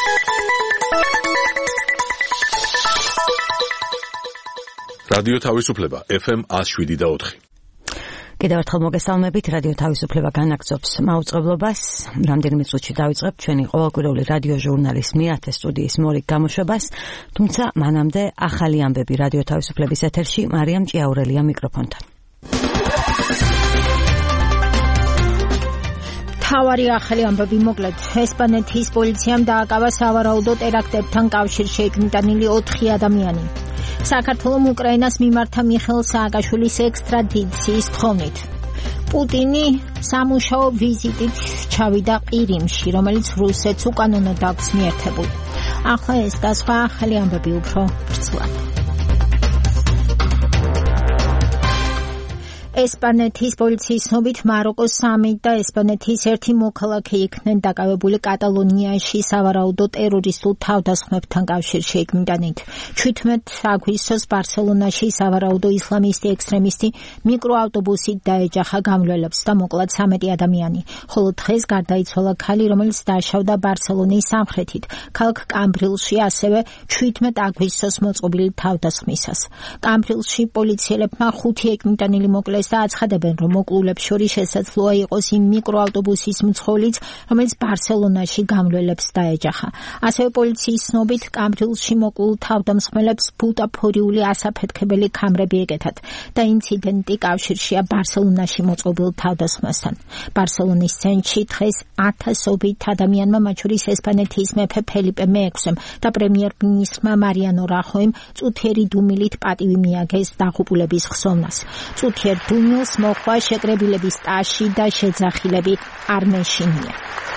რადიო თავისუფლება FM 107.4. კიდევ ერთხელ მოგესალმებით, რადიო თავისუფლება განაგრძობს მაუწყებლობას. რამდენიმე წუთში დავიწყებთ ჩვენი ყოველკვირეული რადიო ჟურნალის მიათე სტუდიის მორიგ გამოშვებას, თუმცა მანამდე ახალი ამბები რადიო თავისუფლების ეთერში მარიამ ჭიაურელია მიკროფონთან. თავარი ახალი ამბები მოკლედ. ესპანეთის პოლიციამ დააკავა სავარაუდო ტერაქტებთან კავშირში ეკნიტანილი 4 ადამიანი. საქართველოს უკრაინას მიმართა მიხეილ სააკაშვილის ექსტრადიციის თხოვნით. პუტინი სამუშაო ვიზიტით ჩავიდა ყირიმში, რომელიც რუსეთს უკანონოდ აქვს მიერთებული. ახლა ეს და სხვა ახალი ამბები უფრო ბრწყლად. ესპანეთის პოლიციის ცნობით მაროკოს 3 და ესპანეთის 1 მოქალაქე იქნენ დაკავებული კატალონიაში სავარაუდო ტერორისტულ თავდასხმებთან კავშირში ეკნიტანით. 17 აგვისტოს ბარსელონაში სავარაუდო ისლამისტი ექსტრემისტი მიკროავტობუსით დაეჯახა გამვლელებს და მოკლა 13 ადამიანი, ხოლო დღეს გარდაიცვალა ქალი, რომელიც დაშავდა ბარსელონის სამხრეთით, ქალაქ კამბრილში, ასევე 17 აგვისტოს მოწყობილი თავდასხმისას. კამბრილში პოლიციელებმა 5 ეკნიტანილი მოკლეს და აცხადებენ, რომ მოკლულებს შორის შესაძლოა იყოს იმ მიკროავტობუსის მცხოვრიც, რომელიც ბარსელონაში გამვლელებს დაეჯახა. ასევე პოლიციის ცნობით კამბრილში მოკლულ თავდამსხმელებს ბუტაფორიული ასაფეთქებელი ქამრები ეკეთათ და ინციდენტი კავშირშია ბარსელონაში მოწყობილ თავდასხმასთან. ბარსელონის ცენტრში დღეს 1000-ობით ადამიანმა, მათ შორის ესპანეთის მეფე ფელიპე მე-6-მ და პრემიერ-მინისტრმა მარიანო რახოიმ წუთიერი დუმილით პატივი მიაგეს დაღუპულების ხსოვნას. წუთიერ დუმილს მოხვა შეკრებილების ტაში და შეძახილები არ მეშინია.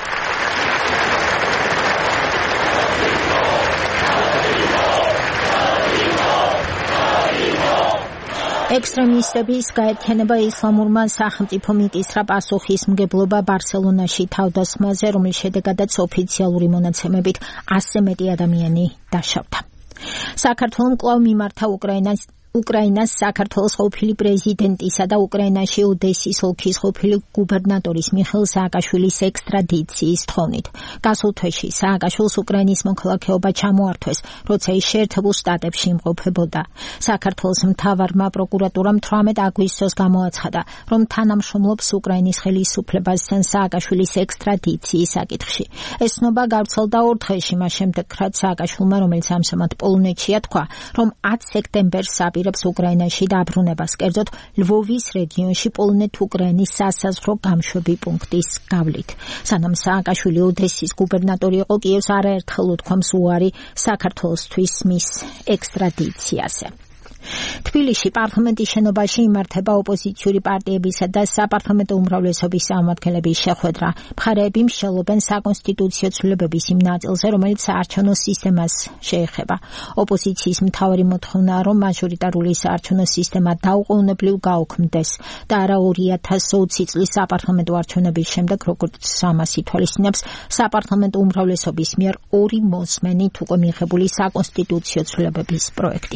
ექსტრემისტების გაერთიანება ისლამურმა სახელმწიფომ იკისრა პასუხისმგებლობა ბარსელონაში თავდასხმაზე, რომლის შედეგადაც ოფიციალური მონაცემებით 100 მეტი ადამიანი დაშავდა. საქართველოს კვლავ მიმართა უკრაინას საქართველოს ყოფილი პრეზიდენტისა და უკრაინაში ოდესის ოლქის ყოფილი გუბერნატორის მიხეილ სააკაშვილის ექსტრადიციის თხოვნით. გასულ თვეში სააკაშვილს უკრაინის მოქალაქეობა ჩამოართვეს, როცა ის შეერთებულ შტატებში იმყოფებოდა. საქართველოს მთავარმა პროკურატურამ 18 აგვისტოს გამოაცხადა, რომ თანამშრომლობს უკრაინის ხელისუფლებასთან სააკაშვილის ექსტრადიციის საკითხში. ეს ცნობა გავრცელდა 2 დღეში მას შემდეგ, რაც სააკაშვილმა, რომელიც ამჟამად პოლონეთშია, თქვა, რომ 10 სექტემბერს უკრაინაში დაბრუნებას, კერძოდ ლვოვის რეგიონში პოლონეთ-უკრაინის სასაზღვრო გამშვები პუნქტის გავლით. სანამ სააკაშვილი ოდესის გუბერნატორი იყო, კიევს არაერთხელ უთქვამს უარი საქართველოსთვის მის ექსტრადიციაზე. თბილისში პარლამენტის შენობაში იმართება ოპოზიციური პარტიებისა და საპარლამენტო უმრავლესობის წარმომადგენლების შეხვედრა. მხარეები მსჯელობენ საკონსტიტუციო ცვლილებების იმ ნაწილზე, რომელიც საარჩევნო სისტემას შეეხება. ოპოზიციის მთავარი მოთხოვნაა, რომ მაჟორიტარული საარჩევნო სისტემა დაუყოვნებლივ გაუქმდეს და არა 2020 წლის საპარლამენტო არჩევნების შემდეგ, როგორც ამას ითვალისწინებს საპარლამენტო უმრავლესობის მიერ 2 მოსმენით უკვე მიღებული საკონსტიტუციო ცვლილებების პროექტი.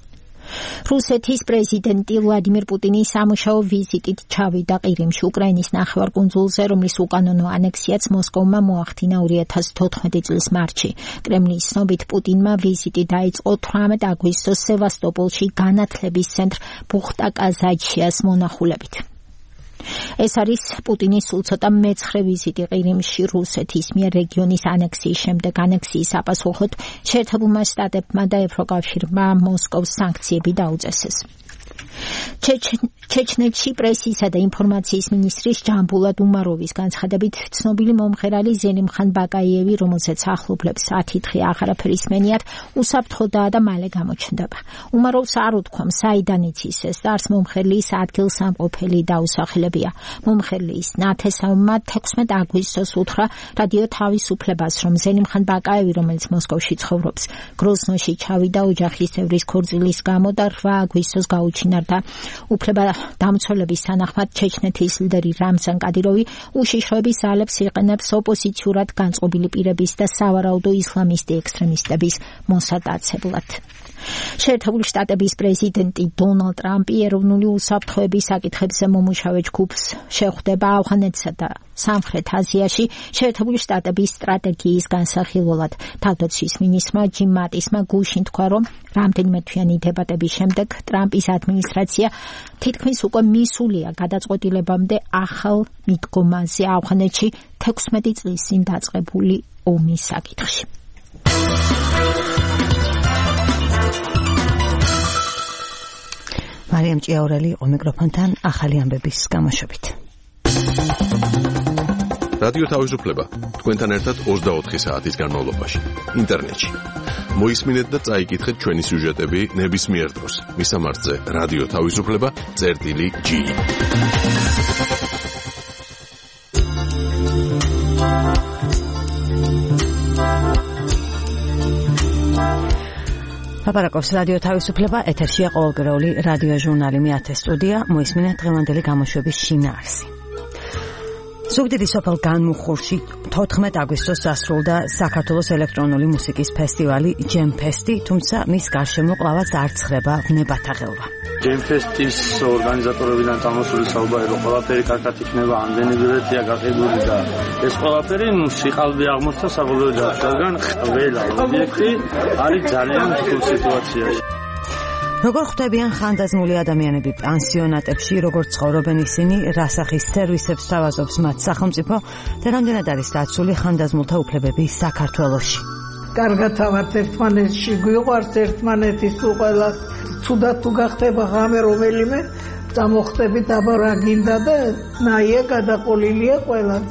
რუსეთის პრეზიდენტი ვლადიმირ პუტინი სამუშაო ვიზიტით ჩავიდა ყირიმში, უკრაინის ნახევარკუნძულზე, რომლის უკანონო ანექსიაც მოსკოვმა მოახდინა 2014 წლის მარტში. კრემლის ცნობით პუტინმა ვიზიტი დაიწყო 18 აგვისტოს სევასტოპოლში განათლების ცენტრ ბუხტა-კაზაჩიას მონახულებით. ეს არის პუტინის სულ ცოტა მეცხრე ვიზიტი ყირიმში რუსეთის მიერ რეგიონის ანექსიის შემდეგ. ანექსიის საპასუხოდ შეერთებულმა შტატებმა და ევროკავშირმა მოსკოვს სანქციები დაუწესეს. ჩეჩნეთში პრესისა და ინფორმაციის მინისტრის ჯამბულად უმაროვის განცხადებით, ცნობილი მომღერალი ზელიმხან ბაკაიევი, რომელსაც ახლობლებს 10 დღე აღარაფერი სმენიათ, უსაფრთხოდაა და მალე გამოჩნდება. უმაროვს არ უთქვამს, საიდან იცის ეს და არც მომღერლის ადგილსამყოფელი დაუსახელებია. მომღერლის ნათესავმა 16 აგვისტოს უთხრა რადიო თავისუფლებას, რომ ზელიმხან ბაკაიევი, რომელიც მოსკოვში ცხოვრობს, გროზნოში ჩავიდა ოჯახის წევრის ქორწილის გამო და 8 აგვისტოს გაუჩინარდა. უფლება დამცველების თანახმად ჩეჩნეთის ლიდერი რამზან კადიროვი უშიშროების ძალებს იყენებს ოპოზიციურად განწყობილი პირების და სავარაუდო ისლამისტი ექსტრემისტების მოსატაცებლად. შეერთებული შტატების პრეზიდენტი დონალდ ტრამპი ეროვნული უსაფრთხოების საკითხებზე მომუშავე ჯგუფს შეხვდება ავღანეთსა და სამხრეთ აზიაში შეერთებული შტატების სტრატეგიის განსახილველად. თავდაცვის მინისტრმა ჯიმ მატისმა გუშინ თქვა, რომ რამდენიმე თვიანი დებატების შემდეგ ტრამპის ადმინისტრაცია თითქმის უკვე მისულია გადაწყვეტილებამდე ახალ მიდგომაზე ავღანეთში 16 წლის წინ დაწყებული ომის საკითხში. მარიამ ჭიაურელი იყო მიკროფონთან ახალი ამბების გამოშვებით. რადიო თავისუფლება თქვენთან ერთად 24 საათის განმავლობაში ინტერნეტში. მოისმინეთ და წაიკითხეთ ჩვენი სიუჟეტები ნებისმიერ დროს. მისამართზე რადიო თავისუფლება.gi. ლაპარაკობს რადიო თავისუფლება, ეთერშია ყოველდღიური რადიო ჟურნალი მეათე სტუდია, მოისმინეთ დღევანდელი გამოშვების შინაარსი. ზუგდიდის სოფელ განმუხურში 14 აგვისტოს დასრულდა საქართველოს ელექტრონული მუსიკის ფესტივალი ჯემფესტი, თუმცა მის გარშემო კვლავაც არ ცხრება ვნებათა ღელვა. ჯემფესტის ორგანიზატორებიდან წამოსული საუბარი, რომ ყველაფერი კარგად იქნება, ამდენი ბილეთია გაყიდული და ეს ყველაფერი სიყალბე აღმოჩნდა საბოლოო ჯამში, რადგან ყველა ობიექტი არის ძალიან რთულ სიტუაციაში. როგორ ხვდებიან ხანდაზმული ადამიანები პანსიონატებში, როგორ ცხოვრობენ ისინი, რა სახის სერვისებს სთავაზობს მათ სახელმწიფო და რამდენად არის დაცული ხანდაზმულთა უფლებები საქართველოში. კარგად ავართ ერთმანეთში, გვიყვართ ერთმანეთის უყველას, ცუდად თუ გახდება ღამე რომელიმე, წამოხდებით აბა რა გინდა და ნაია გადაყოლილია ყველას.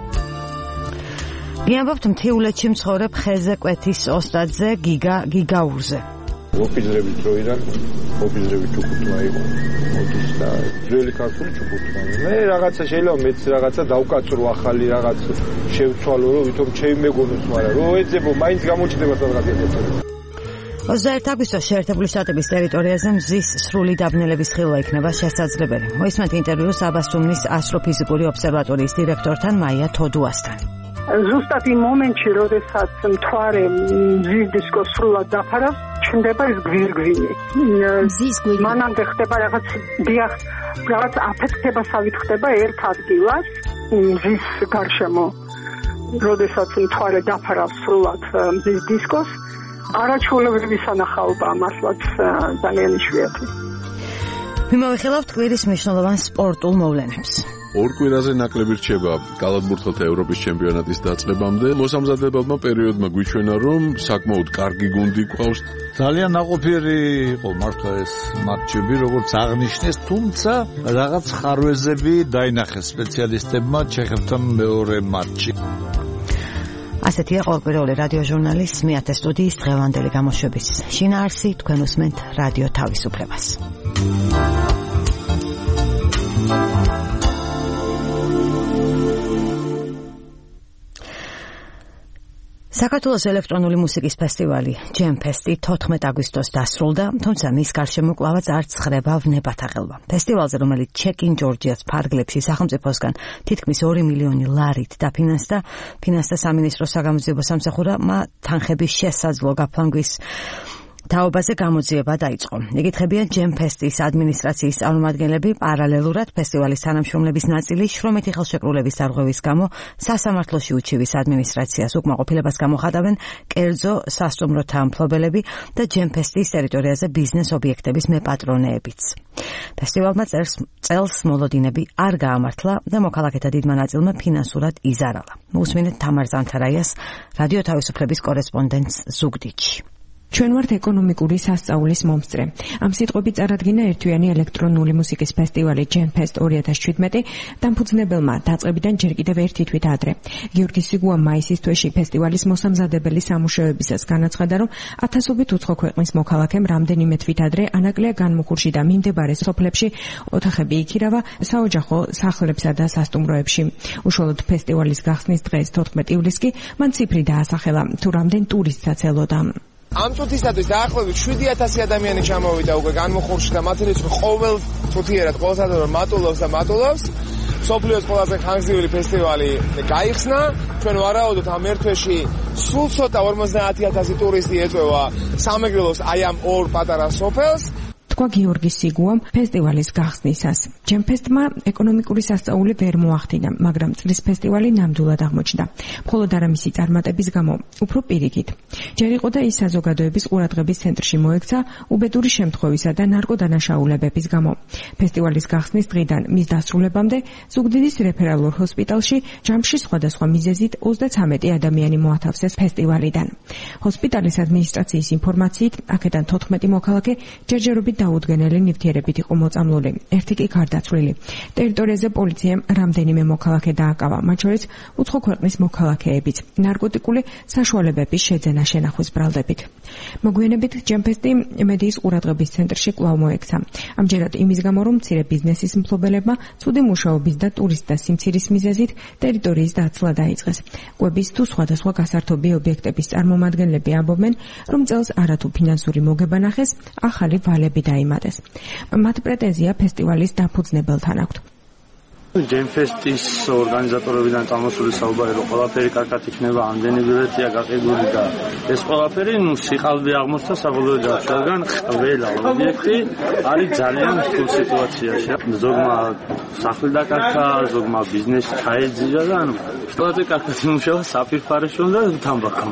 გიამბობთ მთიულეთში მცხოვრებ ხეზე კვეთის ოსტატზე გიგაურზე. ოფიზრების დროიდან ოფიზრების ჩუქურთმა იყო მოდის და ძველი ქართული ჩუქურთმა. მე რაღაცა შეიძლება მეც რაღაცა დავკაცრო ახალი რაღაც შევცვალო რომ ვითომ ჩემი მეგონოს, მაგრამ რო ეძებო მაინც გამოჩნდება სადღაც ეგეთი. 21 აგვისტოს შეერთებული შტატების ტერიტორიაზე მზის სრული დაბნელების ხილვა იქნება შესაძლებელი. მოისმენთ ინტერვიუ საბასუმნის ასტროფიზიკური ობსერვატორიის დირექტორთან მაია თოდუასთან. ზუსტად იმ მომენტში, როდესაც მთვარე მზის დისკოს სრულად დაფარავს, ჩნდება ეს გვირგვინი. მანამდე ხდება რაღაც აფეთქებასავით ხდება ერთ ადგილას მზის გარშემო. როდესაც მთვარე დაფარავს სრულად მზის დისკოს, არაჩვეულებრივი სანახაობაა მართლაც ძალიან იშვიათი. მიმოვიხილავთ კვირის მნიშვნელოვან სპორტულ მოვლენებს. ორ კვირაზე ნაკლები რჩება კალათბურთელთა ევროპის ჩემპიონატის დაწყებამდე. მოსამზადებელმა პერიოდმა გვიჩვენა, რომ საკმაოდ კარგი გუნდი გვყავს. ძალიან ნაყოფიერი იყო მართლა ეს მატჩები, როგორც აღნიშნეს, თუმცა რაღაც ხარვეზები დაინახეს სპეციალისტებმა ჩეხებთან მეორე მატჩი. ასეთია ყოველკვირეული რადიო ჟურნალის მეათე სტუდიის დღევანდელი გამოშვების შინაარსი. თქვენ უსმენთ რადიო თავისუფლებას. საქართველოს ელექტრონული მუსიკის ფესტივალი ჯემფესტი 14 აგვისტოს დასრულდა, თუმცა მის გარშემო კვლავაც არ ცხრება ვნებათა ღელვა. ფესტივალზე, რომელიც ჩეკინ ჯორჯიას ფარგლებში სახელმწიფოსგან თითქმის 2 მილიონი ლარით დაფინანსდა, ფინანსთა სამინისტროს საგამოძიებო სამსახურმა თანხების შესაძლო გაფლანგვის თაობაზე გამოძიება დაიწყო. ეკითხებიან ჯემფესტის ადმინისტრაციის წარმომადგენლები პარალელურად ფესტივალის თანამშრომლების ნაწილი შრომითი ხელშეკრულების დარღვევის გამო სასამართლოში უჩივის ადმინისტრაციას უკმაყოფილებას გამოხატავენ კერძო სასტუმროთა მფლობელები და ჯემფესტის ტერიტორიაზე ბიზნეს ობიექტების მეპატრონეებიც. ფესტივალმა წელს მოლოდინები არ გაამართლა და მოქალაქეთა დიდმა ნაწილმა ფინანსურად იზარალა. მოусმინეთ თამარ ზანთარაიას, რადიო თავისუფლების კორესპონდენტს ზუგდიდში. ჩვენ ვართ ეკონომიკური სასწაულის მომსწრე. ამ სიტყვებით წარადგინა ერთვიანი ელექტრონული მუსიკის ფესტივალი ჯემფესტ 2017 დამფუძნებელმა დაწყებიდან ჯერ კიდევ ერთი თვით ადრე. გიორგი სიგუა მაისის თვეში ფესტივალის მოსამზადებელი სამუშაოებისას განაცხადა, რომ ათასობით უცხო ქვეყნის მოქალაქემ რამდენიმე თვით ადრე ანაკლია განმუხურში და მიმდებარე სოფლებში ოთახები იქირავა საოჯახო სახლებსა და სასტუმროებში. უშუალოდ ფესტივალის გახსნის დღეს 14 ივლისს კი მან ციფრი დაასახელა, თუ რამდენ ტურისტსაც ელოდა. ამ წუთისათვის დაახლოებით 7000 ადამიანი ჩამოვიდა უკვე განმუხურში და მათი რიცხვი ყოველ წუთიერად ყოველდღიურად მატულობს. სოფლიოს ყველაზე ხანგრძლივი ფესტივალი გაიხსნა. ჩვენ ვარაუდობთ ამ ერთ თვეში სულ ცოტა 50000 ტურისტი ეწევა სამეგრელოს აი ამ ორ პატარა სოფელს. თქვა გიორგი სიგუამ ფესტივალის გახსნისას. ჯემფესტმა ეკონომიკური სასწაული ვერ მოახდინა, მაგრამ წლის ფესტივალი ნამდვილად აღმოჩნდა. მხოლოდ არა მისი წარმატების გამო, უფრო პირიქით. ჯერ იყო და ის საზოგადოების ყურადღების ცენტრში მოექცა უბედური შემთხვევისა და ნარკოდანაშაულებების გამო. ფესტივალის გახსნის დღიდან მის დასრულებამდე ზუგდიდის რეფერალურ ჰოსპიტალში ჯამში სხვადასხვა მიზეზით 33 ადამიანი მოათავსეს ფესტივალიდან. ჰოსპიტალის ადმინისტრაციის ინფორმაციით, აქედან 14 მოქალაქე ჯერჯერობით დაუდგენელი ნივთიერებით იყო მოწამლული, ერთი კი გარდაცვლილი. ტერიტორიაზე პოლიციამ რამდენიმე მოქალაქე დააკავა, მათ შორის უცხო ქვეყნის მოქალაქეებიც, ნარკოტიკული საშუალებების შეძენა შენახვის ბრალდებით. მოგვიანებით ჯემფესტი მედიის ყურადღების ცენტრში კვლავ მოექცა. ამჯერად იმის გამო, რომ მცირე ბიზნესის მფლობელებმა ცუდი მუშაობის და ტურისტთა სიმცირის მიზეზით ტერიტორიის დაცლა დაიწყეს. კვების თუ სხვადასხვა გასართობი ობიექტების წარმომადგენლები ამბობენ, რომ წელს არათუ ფინანსური მოგება ნახეს, ახალი ვალები დაიმატეს. მათ პრეტენზია ფესტივალის დაფუძნებელთან აქვთ. ჯემფესტის ორგანიზატორებიდან წამოსული საუბარი, რომ ყველაფერი კარგად იქნება, ამდენი ბილეთია გაყიდული და ეს ყველაფერი სიყალბე აღმოჩნდა საბოლოო ჯამში, რადგან ყველა ობიექტი არის ძალიან რთულ სიტუაციაში. ზოგმა სახლი დაკარგა, ზოგმა ბიზნესი ჩაეძირა და ყველაფერი კარგად იმუშავა საფირფარეშონ და თამბაქამ.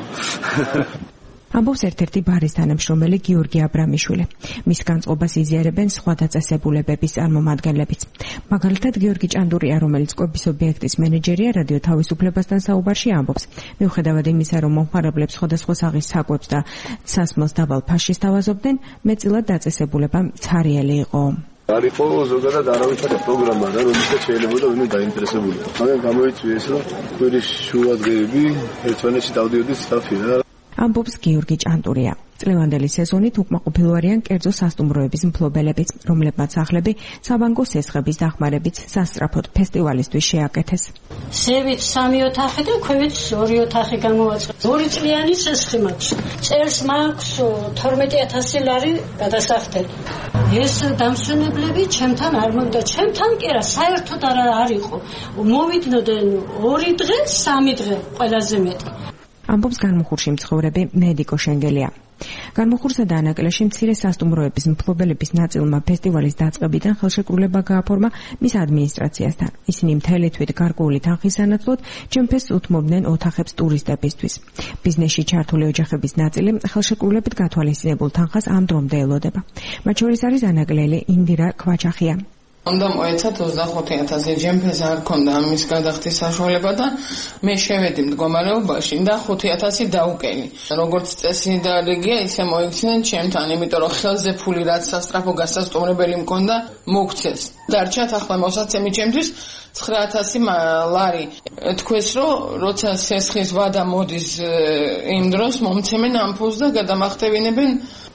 ამბობს ერთ-ერთი ბარის თანამშრომელი გიორგი აბრამიშვილი. მის განწყობას იზიარებენ სხვა დაწესებულებების წარმომადგენლებიც. მაგალითად, გიორგი ჭანდურია, რომელიც კვების ობიექტის მენეჯერია, რადიო თავისუფლებასთან საუბარში ამბობს. მიუხედავად იმისა, რომ მომხმარებლებს სხვადასხვა სახის საკვებს და სასმელს დაბალ ფასში სთავაზობდნენ, მეტწილად დაწესებულება ცარიელი იყო. არისო ზოგადად არავითარი პროგრამა და რომელსაც შეიძლება ვინმე დაინტერესებული. მაგრამ გამოიწვია ეს, რომ კვირის შუა დღეები ერთმანეთში დავდიოდეს სტაფი რა. ამბობს გიორგი ჭანტურია. წლევანდელი სეზონით უკმაყოფილო არიან კერძო სასტუმროების მფლობელებიც, რომლებმაც სახლები საბანკო სესხების დახმარებით სასწრაფოდ ფესტივალისთვის შეაკეთეს. ზევით 3 ოთახი და ქვევით 2 ოთახი გამოვაწყდა. 2 წლიანი სესხი მაქვს. წელს მაქვს 12000 ლარი გადასახდელი. ეს დამსვენებლები ჩემთან არ მოვიდა, ჩემთან კი არა, საერთოდ არ იყო. მოვიდნენ 2 დღე, 3 დღე ყველაზე მეტი. ამბობს განმუხურში მცხოვრები მედიკო შენგელია. განმუხურსა და ანაკლეში მცირე სასტუმროების მფლობელების ნაწილმა ფესტივალის დაწყებიდან ხელშეკრულება გააფორმა მის ადმინისტრაციასთან. ისინი მთელი თვით გარკვეული თანხის სანაცვლოდ ჯემფესტს უთმობდნენ ოთახებს ტურისტებისთვის. ბიზნესში ჩართული ოჯახების ნაწილი ხელშეკრულებით გათვალისწინებულ თანხას ამ დრომდე ელოდება. მათ შორის არის ანაკლელი ინდირა ქვაჩახია. უნდა მოეცათ 25000 ჯემფეს არ ქონდა ამის გადახდის საშუალება და მე შევედი მდგომარეობაში და 5000 დაუკელი. როგორც წესი და რეგია ისე მოიქცნენ ჩემთან, იმიტომ რომ ხელზე ფული რაც სასტრაფო გასასტუმრებელი მქონდა მოგცეს. დარჩათ ახლა მოსაცემი ჩემთვის 9000 ლარი. თქვეს რომ როცა სესხის ვადა მოდის იმ დროს მომცემენ ამ ფულს და გადამახტევინებენ.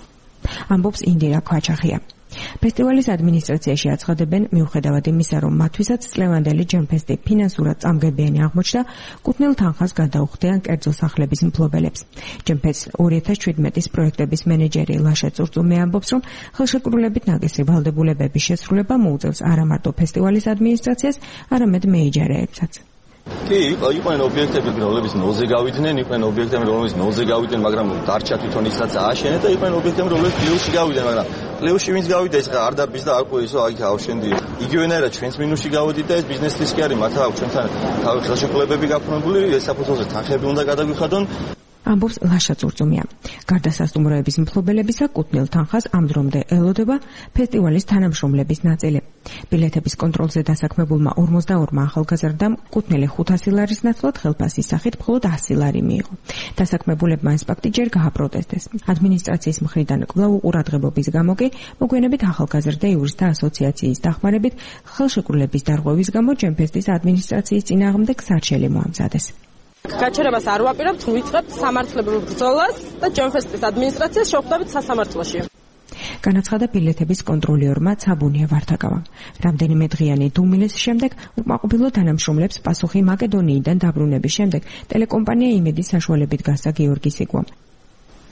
ამბობს ინდირა ქვაჩახია. ფესტივალის ადმინისტრაციაში აცხადებენ, მიუხედავად იმისა, რომ მათთვისაც წლევანდელი ჯემფესტი ფინანსურად წამგებიანი აღმოჩნდა, კუთვნილ თანხას გადაუხდიან კერძო სახლების მფლობელებს. ჯემფესტს 2017-ის პროექტების მენეჯერი ლაშა წურწუმე ამბობს, რომ ხელშეკრულებით ნაკისრი ვალდებულებების შესრულება მოუწევს არა მარტო ფესტივალის ადმინისტრაციას, არამედ მეიჯერეებსაც. კი, იყვნენ ობიექტები, რომლებიც ნოლზე გავიდნენ, იყვნენ ობიექტები, რომლებიც ნოლზე გავიდნენ, მაგრამ დარჩა თვითონ ისაც ააშენეთ და იყვნენ ობიექტები, რომლებიც პლუსში გავიდნენ, მაგრამ პლუსში ვინც გავიდა, ეს არ დაბის და არ ყვირის, რომ აქ ავშენდი. იგივენაირად ჩვენს მინუსში გავიდით და ეს ბიზნესის კი არის, მათ აქვს ჩვენთან თავის ხელშეკრულებები გაქმნებული, ეს საფუძველზე თანხები უნდა გადაგვიხადონ. ამბობს ლაშა წურწუმია. გარდა სასტუმროების მფლობელებისა, კუთვნილ თანხას ამ დრომდე ელოდება ფესტივალის თანამშრომლების ნაწილი. ბილეთების კონტროლზე დასაქმებულმა 42 ახალგაზრდამ კუთვნილი 500 ლარის ნაცვლად ხელფასის სახით მხოლოდ 100 ლარი მიიღო. დასაქმებულებმა ეს ფაქტი ჯერ გააპროტესტეს. ადმინისტრაციის მხრიდან კვლავ უყურადღებობის გამო კი მოგვიანებით ახალგაზრდა იურისტთა ასოციაციის დახმარებით ხელშეკრულების დარღვევის გამო ჯემფესტის ადმინისტრაციის წინააღმდეგ სარჩელი მოამზადეს. გაჩერებას არ ვაპირებთ, ვიწყებთ სამართლებრივ ბრძოლას და ჯემფესტის ადმინისტრაციას შევხვდებით სასამართლოში. განაცხადა ბილეთების კონტროლიორმა ცაბუნია ვართაკავამ. რამდენიმე დღიანი დუმილის შემდეგ უკმაყოფილო თანამშრომლებს პასუხი მაკედონიიდან დაბრუნების შემდეგ ტელეკომპანია იმედის საშუალებით გასცა გიორგი სიგვამ.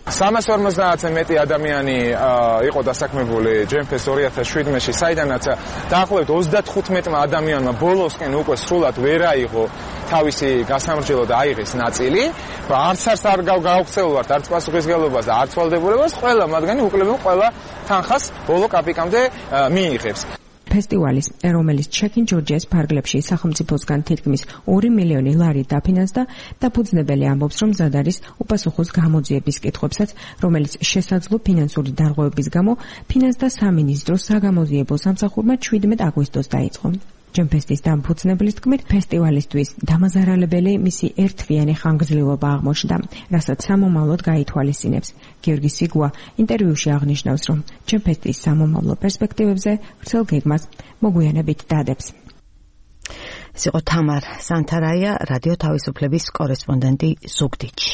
350-ზე მეტი ადამიანი იყო დასაქმებული GMFS 2017-ში, საიდანაც დაახლოებით 35 ადამიანმა ბოლოსკენ უკვე სრულად ვერ აიღო თავისი გასამრჯელო და აიღეს ნაწილი. არც არ გაუხსეულვართ არც პასუხისმგებლობას და არც ვალდებულებას, ყველა მათგანი უკლებენ ყველა თანხას ბოლო კაპიკამდე მიიღებს. ფესტივალის, რომელიც ჩეკინ ჯორჯიას ფარგლებში სახელმწიფოსგან თითქმის 2 მილიონი ლარი დაფინანსდა, დაფუძნებელი ამბობს, რომ მზად არის უპასუხოს გამოძიების კითხვებსაც, რომელიც შესაძლო ფინანსური დარღვევების გამო ფინანსთა სამინისტროს საგამოძიებო სამსახურმა 17 აგვისტოს დაიწყო. ჯემფესტის დამფუძნებლის თქმით, ფესტივალისთვის დამაზარალებელი მისი ერთთვიანი ხანგრძლივობა აღმოჩნდა, რასაც სამომავლოდ გაითვალისწინებს. გიორგი სიგუა ინტერვიუში აღნიშნავს, რომ ჯემფესტის სამომავლო პერსპექტივებზე ვრცელ გეგმას მოგვიანებით დადებს. ეს იყო თამარ სანთარაია, რადიო თავისუფლების კორესპონდენტი ზუგდიდში.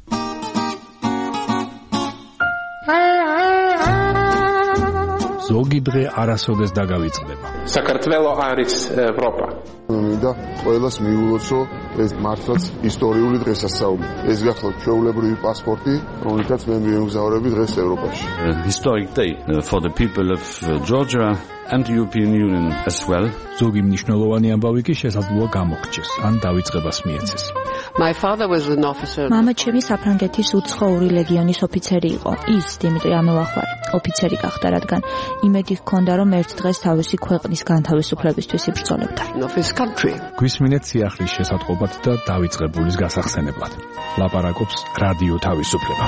ზოგი დღე არასოდეს დაგავიწყდება. საქართველო არის ევროპა. და ყველას მიულოცო ეს მართლაც ისტორიული დღესასწაული. ეს გახლავთ ჩვეულებრივი პასპორტი, რომელთაც მე მიემგზავრები დღეს ევროპაში. Historic day for the people of Georgia and the European Union as well. ზოგი მნიშვნელოვანი ამბავი კი შესაძლოა გამოგრჩეს, ან დავიწყებას მიეცეს. My father was an officer. მამა ჩემი საფრანგეთის უცხოური ლეგიონის ოფიცერი იყო. ის დიმიტრი ამელახვარი ოფიცერი გახდა, რადგან იმედი ჰქონდა, რომ ერთ დღეს თავისი ქვეყნის განთავისუფლებისთვის იბრძოლებდა. გვისმინეთ სიახლის შესატყობად და დავიწყებულის გასახსენებლად. ლაპარაკობს რადიო თავისუფლება.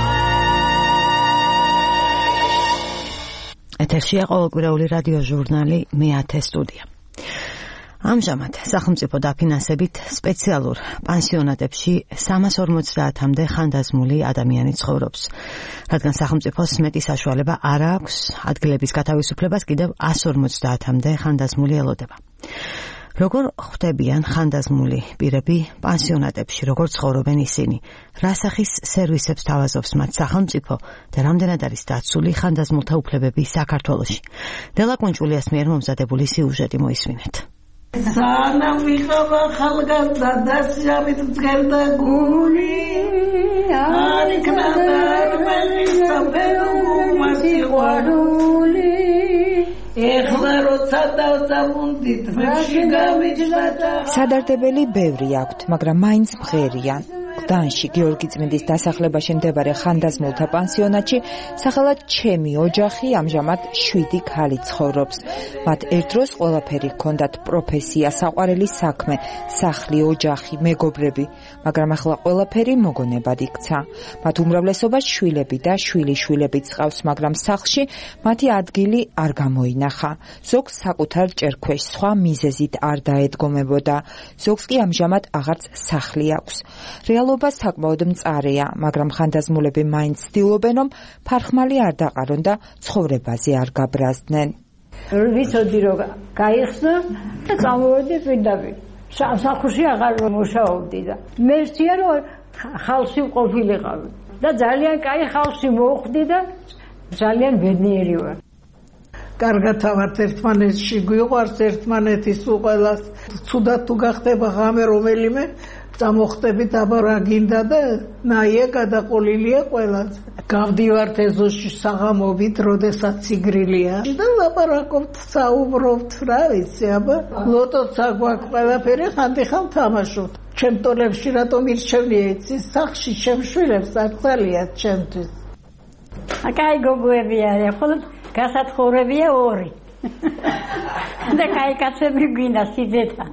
ეთერშია ყოველკვირეული რადიო ჟურნალი მე-10 სტუდია. ამჟამად სახელმწიფო დაფინანსებით სპეციალურ პანსიონატებში 350-მდე ხანდაზმული ადამიანი ცხოვრობს, რადგან სახელმწიფოს მეტი საშუალება არ აქვს ადგილების გათავისუფლებას კიდევ 150-მდე ხანდაზმული ელოდება. როგორ ხვდებიან ხანდაზმული პირები პანსიონატებში, როგორ ცხოვრობენ ისინი, რა სახის სერვისებს თავაზობს მათ სახელმწიფო და რამდენად არის დაცული ხანდაზმულთა უფლებები საქართველოში. დელა კუნჭულიას მიერ მომზადებული სიუჟეტი მოისმინეთ. სანამ ვიყავა ხალხგაზრდა და სიამით მძღერდა გული, არ იქნა დარბაზი საფერო გუმასი ყვარული. ეხლა როცა დავწამუნდით მებში გამიჯდა. სადარდებელი ბევრი აქვთ, მაგრამ მაინც მღერიან. გდანში გიორგი წმინდის დასახლებაში მდებარე ხანდაზმულთა პანსიონატში სახელად ჩემი ოჯახი ამჟამად 7 ქალი ცხოვრობს. მათ ერთდროს ყველაფერი ჰქონდათ: პროფესია, საყვარელი საქმე, სახლი, ოჯახი, მეგობრები, მაგრამ ახლა ყველაფერი მოგონებად იქცა. მათ უმრავლესობა შვილები და შვილიშვილებიც ჰყავს, მაგრამ სახლში მათი ადგილი არ გამოინახა. ზოგს საკუთარ ჭერქვეშ სხვა მიზეზით არ დაედგომებოდა, ზოგს კი ამჟამად აღარც სახლი აქვს. რეალობა საკმაოდ მწარეა, მაგრამ ხანდაზმულები მაინც ცდილობენ, რომ ფარხმალი არ დაყარონ და ცხოვრებაზე არ გაბრაზდნენ. ვიცოდი რომ გაიხსნა და წამოვედი პირდაპირ. სახლში აღარ მუშაობდი და მე ვცია რომ ხალხში ყოფილიყავი და ძალიან კაი ხალხში მოვხვდი და ძალიან ბედნიერი ვარ. კარგად ავართ ერთმანეთში, გვიყვარს ერთმანეთის უყელას. ცუდად თუ გახდება ღამე რომელიმე წამოხდებით, აბა რა გინდა და ნაია გადაყოლილია ყველას. გავდივართ ეზოში საღამობით, როდესაც სიგრილია და ლაპარაკობთ, საუბრობთ, რა ვიცი, აბა ლოტოც აგვაქვს ყველაფერი, ხანდახან თამაშობთ. ჩემ ტოლებში რატომ ირჩევნია იცის, სახლში ჩემ შვილებს არ ძალიათ ჩემთვის. კაი გოგოები არის, ხოლო გასათხოვრებია 2. და კაი კაცები გვინდა სიძეთა.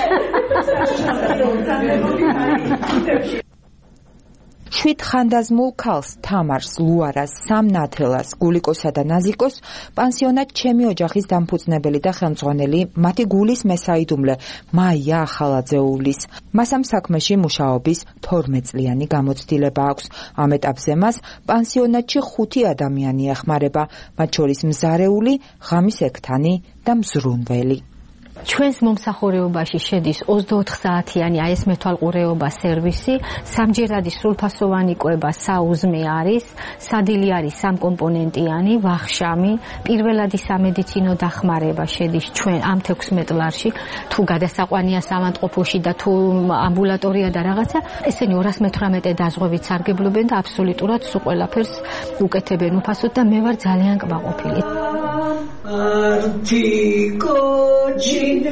შვიდ ხანდაზმულ ქალს, თამარს, ლუარას, სამნათელას, გულიკოსა და ნაზიკოს პანსიონატ ჩემი ოჯახის დამფუძნებელი და ხელმძღვანელი მათი გულის მესაიდუმლე მაია ახალაძეულის. მას ამ საქმეში მუშაობის 12 წლიანი გამოცდილება აქვს. ამ ეტაპზე მას პანსიონატში 5 ადამიანი ეხმარება, მათ შორის მზარეული, ღამის ექთანი და მზრუნველი. ჩვენს მომსახურებაში შედის 24 საათიანი აი ეს მეთვალყურეობა სერვისი, სამჯერადი სრულფასოვანი კვება საუზმე არის, სადილი არის სამკომპონენტიანი, ვახშამი, პირველადი სამედიცინო დახმარება შედის ჩვენ ამ 16 ლარში, თუ გადასაყვანია სამანტყოფოში და თუ ამბულატორია და რაღაცა, ესენი 218 დაზღვევით სარგებლობენ და აბსოლუტურად სულ ყველაფერს უკეთებენ უფასოდ და მე ვარ ძალიან კმაყოფილი. Articoci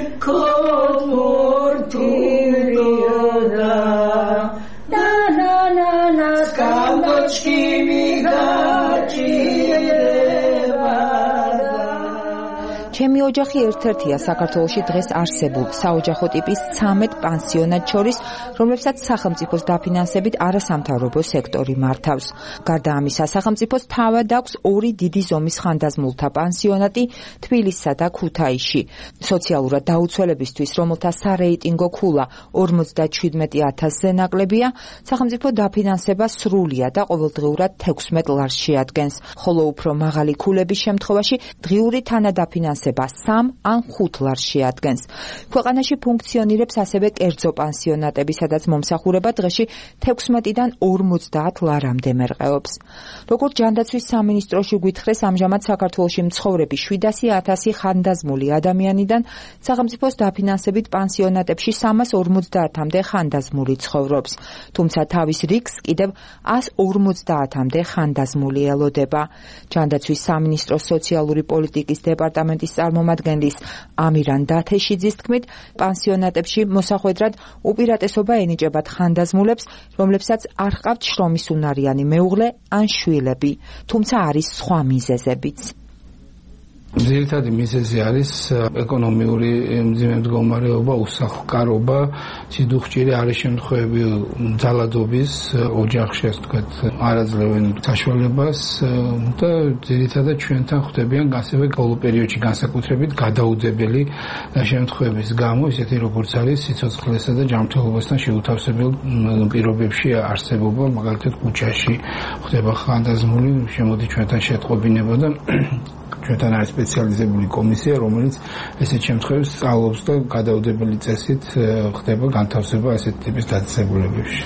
comorturiona na na na na skambochki migachireva ჩემი ოჯახი ერთ-ერთია საქართველოში დღეს არსებულ საოჯახო ტიპის 13 პანსიონატს შორის, რომლებსაც სახელმწიფოს დაფინანსებით არასამთავრობო სექტორი მართავს. გარდა ამისა, სახელმწიფოს თავად აქვს 2 დიდი ზომის ხანდაზმულთა პანსიონატი თბილისსა და ქუთაისში. სოციალურად დაუცველებისთვის, რომელთა სარეიტინგო ქულა 57,000-ზე ნაკლებია, სახელმწიფო დაფინანსება სრულია და ყოველდღიურად 16 ლარს შეადგენს, ხოლო უფრო მაღალი ქულების შემთხვევაში დღიური თანადაფინანსება 3 ან 5 ლარს შეადგენს. ქვეყანაში ფუნქციონირებს ასევე კერძო პანსიონატები, სადაც მომსახურება დღეში 16-დან 50 ლარამდე მერყეობს. როგორც ჯანდაცვის სამინისტროში გვითხრეს, ამჟამად საქართველოში მცხოვრები 700,000 ხანდაზმული ადამიანიდან სახელმწიფოს დაფინანსებით პანსიონატებში 350-მდე ხანდაზმული ცხოვრობს. თუმცა თავის რიგს კიდევ 150-მდე ხანდაზმული ელოდება. ჯანდაცვის სამინისტროს სოციალური პოლიტიკის დეპარტამენტის წარმომადგენლის ამირან დათეშიძის თქმით, პანსიონატებში მოსახვედრად უპირატესობა ენიჭებათ ხანდაზმულებს, რომლებსაც არ ჰყავთ შრომის უნარიანი მეუღლე ან შვილები, თუმცა არის სხვა მიზეზებიც. ძირითადი მიზეზი არის ეკონომიური მძიმე მდგომარეობა, უსახლკარობა, სიდუხჭირი, არის შემთხვევები ძალადობის, ოჯახში ასე ვთქვათ, არაძლევენ საშუალებას და ძირითადად ჩვენთან ხვდებიან ასევე ბოლო პერიოდში განსაკუთრებით გადაუდებელი შემთხვევების გამო, ისეთი როგორც არის სიცოცხლესა და ჯანმრთელობასთან შეუთავსებელ პირობებში არსებობა, მაგალითად ქუჩაში ხდება ხანდაზმული, შემოდი ჩვენთან შეტყობინება და ჩვენთან არის სპეციალიზებული კომისია, რომელიც ესეთ შემთხვევებს სწავლობს და გადაუდებელი წესით ხდება განთავსება ესეთ ტიპის დაწესებულებებში.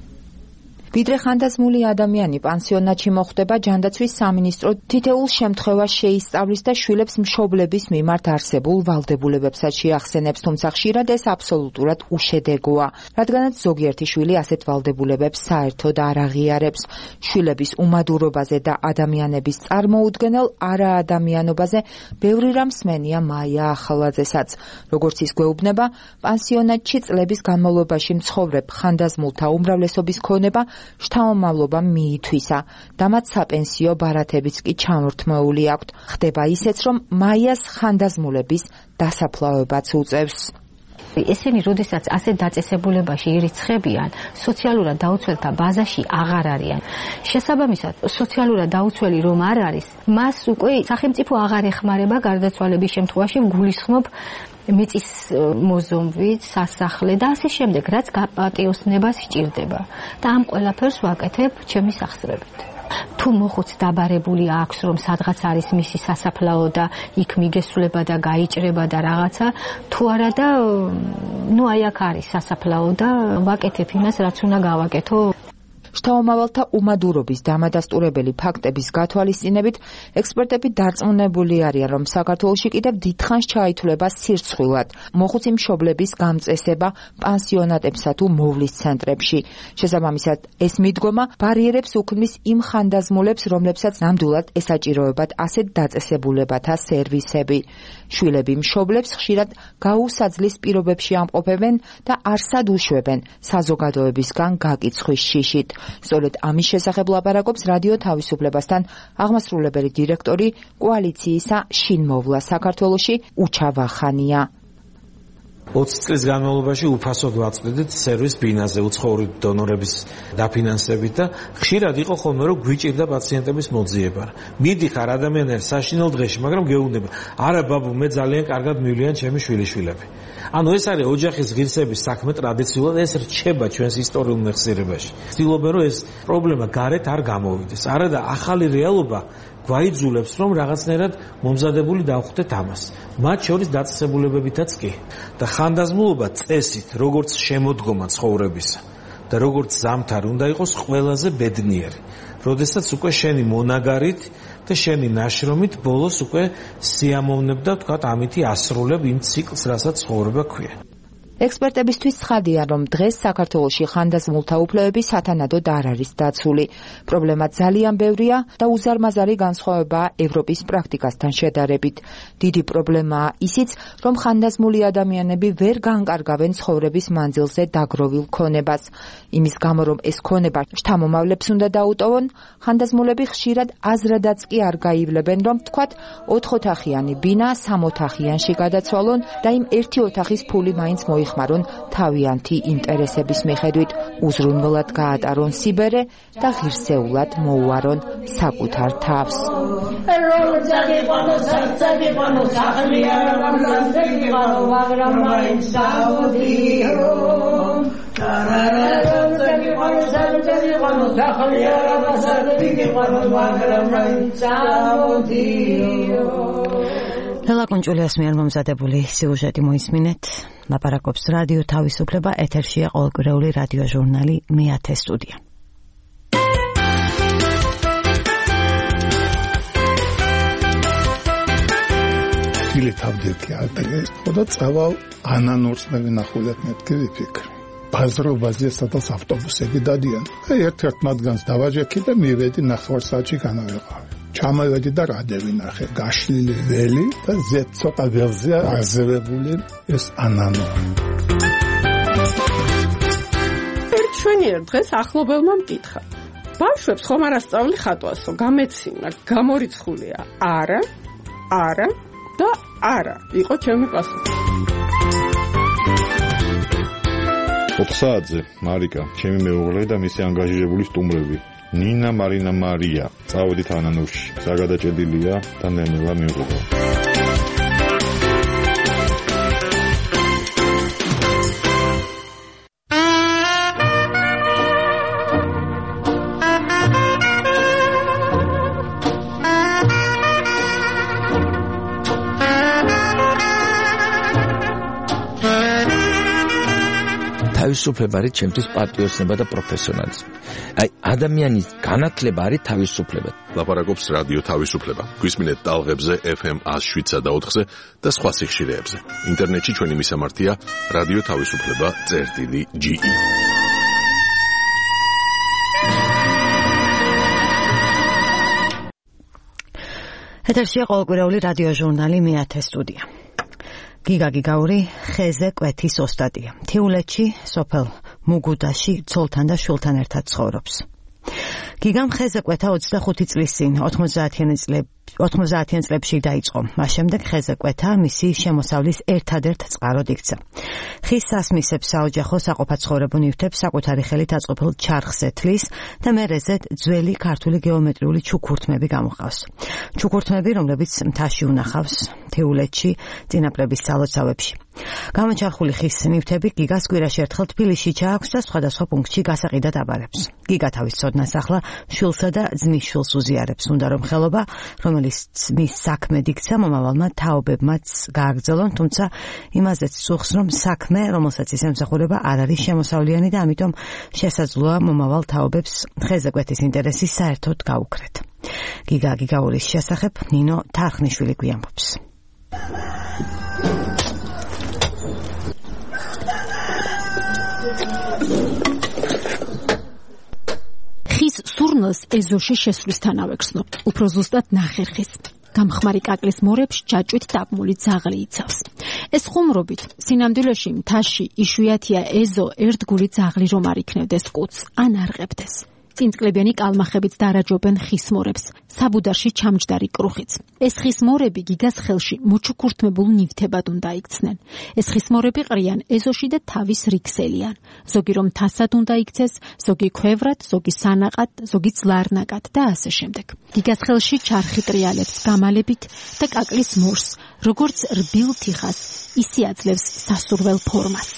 ვიდრე ხანდაზმული ადამიანი პანსიონატში მოხვდება, ჯანდაცვის სამინისტრო თითოეულ შემთხვევას შეისწავლის და შვილებს მშობლების მიმართ არსებულ ვალდებულებებსაც შეახსენებს, თუმცა ხშირად ეს აბსოლუტურად უშედეგოა, რადგანაც ზოგიერთი შვილი ასეთ ვალდებულებებს საერთოდ არ აღიარებს. შვილების უმადურობაზე და ადამიანების წარმოუდგენელ არაადამიანობაზე ბევრი რამ სმენია მაია ახალაძესაც. როგორც ის გვეუბნება, პანსიონატში წლების განმავლობაში მცხოვრებ ხანდაზმულთა უმრავლესობის ქონება შთამომავლობა მიითვისა და მათ საპენსიო ბარათებიც კი ჩამორთმეული აქვთ. ხდება ისეც, რომ მაიას ხანდაზმულების დასაფლავებაც უწევს. ესენი როდესაც ასეთ დაწესებულებაში ირიცხებიან, სოციალურად დაუცველთა ბაზაში აღარ არიან. შესაბამისად, სოციალურად დაუცველი რომ არ არის, მას უკვე სახელმწიფო აღარ ეხმარება გარდაცვალების შემთხვევაში გულისხმობ მიწის მოზომვით, სასახლე და ასე შემდეგ, რაც გაპატიოსნებას სჭირდება. და ამ ყველაფერს ვაკეთებ ჩემი სახსრებით. თუ მოხუც დაბარებული აქვს, რომ სადღაც არის მისი სასაფლაო და იქ მიგესულება და გაიჭრება და რაღაცა, თუ არა და აი აქ არის სასაფლაო და ვაკეთებ იმას, რაც უნდა გავაკეთო. შთამომავალთა უმადურობის დამადასტურებელი ფაქტების გათვალისწინებით, ექსპერტები დარწმუნებული არიან, რომ საქართველოში კიდევ დიდხანს ჩაითვლება სირცხვილად მოხუცი მშობლების გამწესება პანსიონატებსა თუ მოვლის ცენტრებში. შესაბამისად, ეს მიდგომა ბარიერებს უქმნის იმ ხანდაზმულებს, რომლებსაც ნამდვილად ესაჭიროებათ ასეთ დაწესებულებათა სერვისები. შვილები მშობლებს ხშირად გაუსაძლის პირობებში ამყოფებენ და არსად უშვებენ საზოგადოებისგან გაკიცხვის შიშით. სწორედ ამის შესახებ ლაპარაკობს რადიო თავისუფლებასთან აღმასრულებელი დირექტორი კოალიციისა შინმოვლა საქართველოში უჩა ვახანია. 20 წლის განმავლობაში უფასოდ ვაწყდით სერვის ბინაზე უცხოური დონორების დაფინანსებით და ხშირად იყო ხოლმე რომ გვიჭირდა პაციენტების მოძიება. მიდიხარ ადამიანებს საშინელ დღეში, მაგრამ გეუბნება, არა ბაბუ, მე ძალიან კარგად მივლიან ჩემი შვილიშვილები. ანუ ეს არის ოჯახის ღირსების საქმე ტრადიციულად, ეს რჩება ჩვენს ისტორიულ მეხსიერებაში. ვცდილობენ რომ ეს პრობლემა გარეთ არ გამოვიდეს. არა და ახალი რეალობა გვაიძულებს რომ რაღაცნაირად მომზადებული დავხვდეთ ამას. მათ შორის დაწესებულებებითაც კი. და ხანდაზმულობა წესით, როგორც შემოდგომა ცხოვრებისა და როგორც ზამთარი უნდა იყოს ყველაზე ბედნიერი. როდესაც უკვე შენი მონაგარით და შენი ნაშრომით ბოლოს უკვე სიამოვნებ და თქვათ ამითი ასრულებ იმ ციკლს, რასაც ცხოვრება ქვია. ექსპერტებისთვის ცხადია, რომ დღეს საქართველოში ხანდაზმულთა უფლებები სათანადოდ არ არის დაცული. პრობლემა ძალიან ბევრია და უზარმაზარი განსხვავებაა ევროპის პრაქტიკასთან შედარებით. დიდი პრობლემაა ისიც, რომ ხანდაზმული ადამიანები ვერ განკარგავენ ცხოვრების მანძილზე დაგროვილ ქონებას. იმის გამო, რომ ეს ქონება შთამომავლებს უნდა დაუტოვონ, ხანდაზმულები ხშირად აზრადაც კი არ გაივლებენ, რომ თქვათ 4 ოთახიანი ბინა 3 ოთახიანში გადაცვალონ და იმ ერთი ოთახის ფული მაინც მოიხმარონ თავიანთი ინტერესების მიხედვით, უზრუნველად გაატარონ სიბერე და ღირსეულად მოუარონ საკუთარ თავს. ლელა კუნჭულიას მიერ მომზადებული სიუჟეტი მოისმინეთ. ლაპარაკობს რადიო თავისუფლება, ეთერშია ყოველკვირეული რადიო ჟურნალი მე-10 სტუდია. Ili თავდირკი ალტერეს, ხოდა წავალ ანანურსნები ნახულეთ მეთქი ვიფიქრე. ბაზრობაზე სადაც ავტობუსები დადიან. ერთ-ერთ მათგანს დავაჯექი და მივედი 9 საათში განავეყავი. ჩამოვედი და რა დავინახე, გაშლილი ველი და ზეთ ცოტა ველზე აზევებული ეს ანანური. ერთ შვენიერ დღეს ახლობელმა მკითხა. ბავშვებს ხომ არ ასწავლი ხატვასო, გამეცინა, გამორიცხულია. არა, არა და არა, იყო ჩემი პასუხი. 4 საათზე მარიკა, ჩემი მეუღლე და მისი ანგაჟირებული სტუმრები. ნინა, მარინა, მარია, წავედით ანანურში. საგადაჭედილია და ნელა მიუღებო. თავისუფლება არის ჩემთვის პატრიოტიზმი და პროფესიონალიზმი. აი, ადამიანის განათლება არის თავისუფლება. ლაპარაკობს რადიო თავისუფლება. გვისმინეთ ტალღებზე FM 107 და 4-ზე და სხვა სიხშირეებზე. ინტერნეტში ჩვენი მისამართია რადიო თავისუფლება.ge. ეთერშია ყოველკვირეული რადიო ჟურნალი მე-10 სტუდია. გიგა გიგაური ხეზე კვეთის ოსტატია. თიულეთში, სოფელ მუგუდაში ცოლთან და შვილთან ერთად ცხოვრობს. გიგამ ხეზე კვეთა 25 წლის წინ 90-იან წლებში დაიწყო. მას შემდეგ ხეზე კვეთა მისი შემოსავლის ერთადერთ წყაროდ იქცა. ხის სასმისებს საოჯახო საყოფაცხოვრებო ნივთებს საკუთარი ხელით აწყობილ ჩარხს ეთლის და მერეზედ ძველი ქართული გეომეტრიული ჩუქურთმები გამოყავს. ჩუქურთმები, რომლებიც მთაში უნახავს თიულეთში წინაპრების სალოცავებში. გამოჩარხული ხის ნივთები გიგას კვირაში ერთხელ თბილისში ჩააქვს და სხვადასხვა პუნქტში გასაყიდად აბარებს. გიგა თავის ცოდნას ახლა შვილსა და ძმის შვილს უზიარებს. უნდა რომ ხელობა, რომელიც მის საქმედ იქცა, მომავალმა თაობებმაც გააგრძელონ, თუმცა იმაზეც წუხს, რომ საქმე, რომელსაც ის ემსახურება, არ არის შემოსავლიანი და ამიტომ შესაძლოა მომავალ თაობებს ხეზე კვეთის ინტერესი საერთოდ გაუქრეთ. გიგა გიგაურის შესახებ ნინო თარხნიშვილი გვიამბობს. ხის სურნელს ეზოში შესვლისთანავე გრძნობ, უფრო ზუსტად ნახერხის. გამხმარი კაკლის მორებში ჯაჭვით დაბმული ძაღლი იცავს. ეს ხუმრობით, სინამდვილეში მთაში იშვიათია ეზო ერთგული ძაღლი რომ არ იქნევდეს კუც, ან არ ყებდეს. წინწკლებიანი კალმახებით დარაჯობენ ხის მორებს, საბუდარში ჩამჯდარი კრუხიც. ეს ხის მორები გიგას ხელში მოჩუქურთმებულ ნივთებად უნდა იქცნენ. ეს ხის მორები ყრიან ეზოში და თავის რიქსელიან. ზოგი რომ თასად უნდა იქცეს, ზოგი ქვევრად, ზოგი სანაყად, ზოგი ძლარნაკად და ასე შემდეგ. გიგას ხელში ჩარხი ტრიალებს გამალებით და კაკლის მორს, როგორც რბილ თიხას, ისე აძლევს სასურველ ფორმას.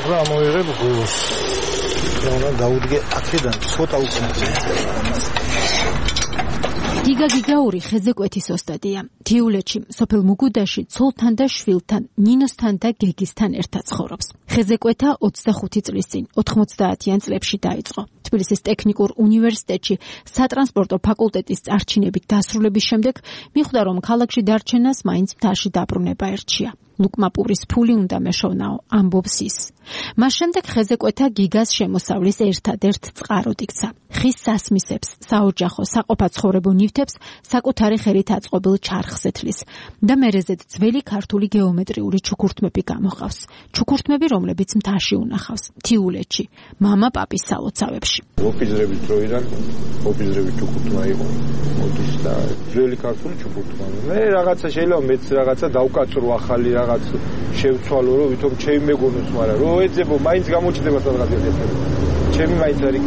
ახლა ამოვიღებ გულს. უნდა დაუდგე აქედან ცოტა უკმაყოფილება. გიგაური ხეზეკვეთის ოსტატია. თიულეთში, სოფელ მუგუდაში, ცოლთან და შვილთან, ნინოსთან და გეგისთან ერთად ცხოვრობს. ხეზეკვეთა 25 წლის წინ, 90-იან წლებში დაიწყო. თბილისის ტექნიკურ უნივერსიტეტში სატრანსპორტო ფაკულტეტის წარჩინებით დასრულების შემდეგ მიხვდა, რომ ქალაქში დარჩენას მაინც მთაში დაბრუნება ერჩია. ლუკმა პურის ფული უნდა მეშოვნაო, ამბობს ის. მას შემდეგ ხეზეკვეთა გიგას შემოსავლის ერთადერთ წყაროდ იქცა. ხის სასმისებს, საოჯახო, საყოფაცხოვრებო ნივთებს საკუთარი ხელით აწყობილ ჩარხს ეთლის და მერეზედ ძველი ქართული გეომეტრიული ჩუქურთმები გამოყავს. ჩუქურთმები, რომლებიც მთაში უნახავს, თიულეთში, მამა პაპის სალოცავებში. ოფიზრების დროიდან ოფიზრების ჩუქურთმა იყო. მოდის და ძველი ქართული ჩუქურთმა. მე რაღაცა შეიძლება მეც რაღაცა დავკაცრო ახალი რაღაც შევცვალო, რომ ვითომ ჩემი მეგონოს, მაგრამ რო ეძებო, მაინც გამოჩნდება სადღაც ეხება. ჩემი მაინც არის.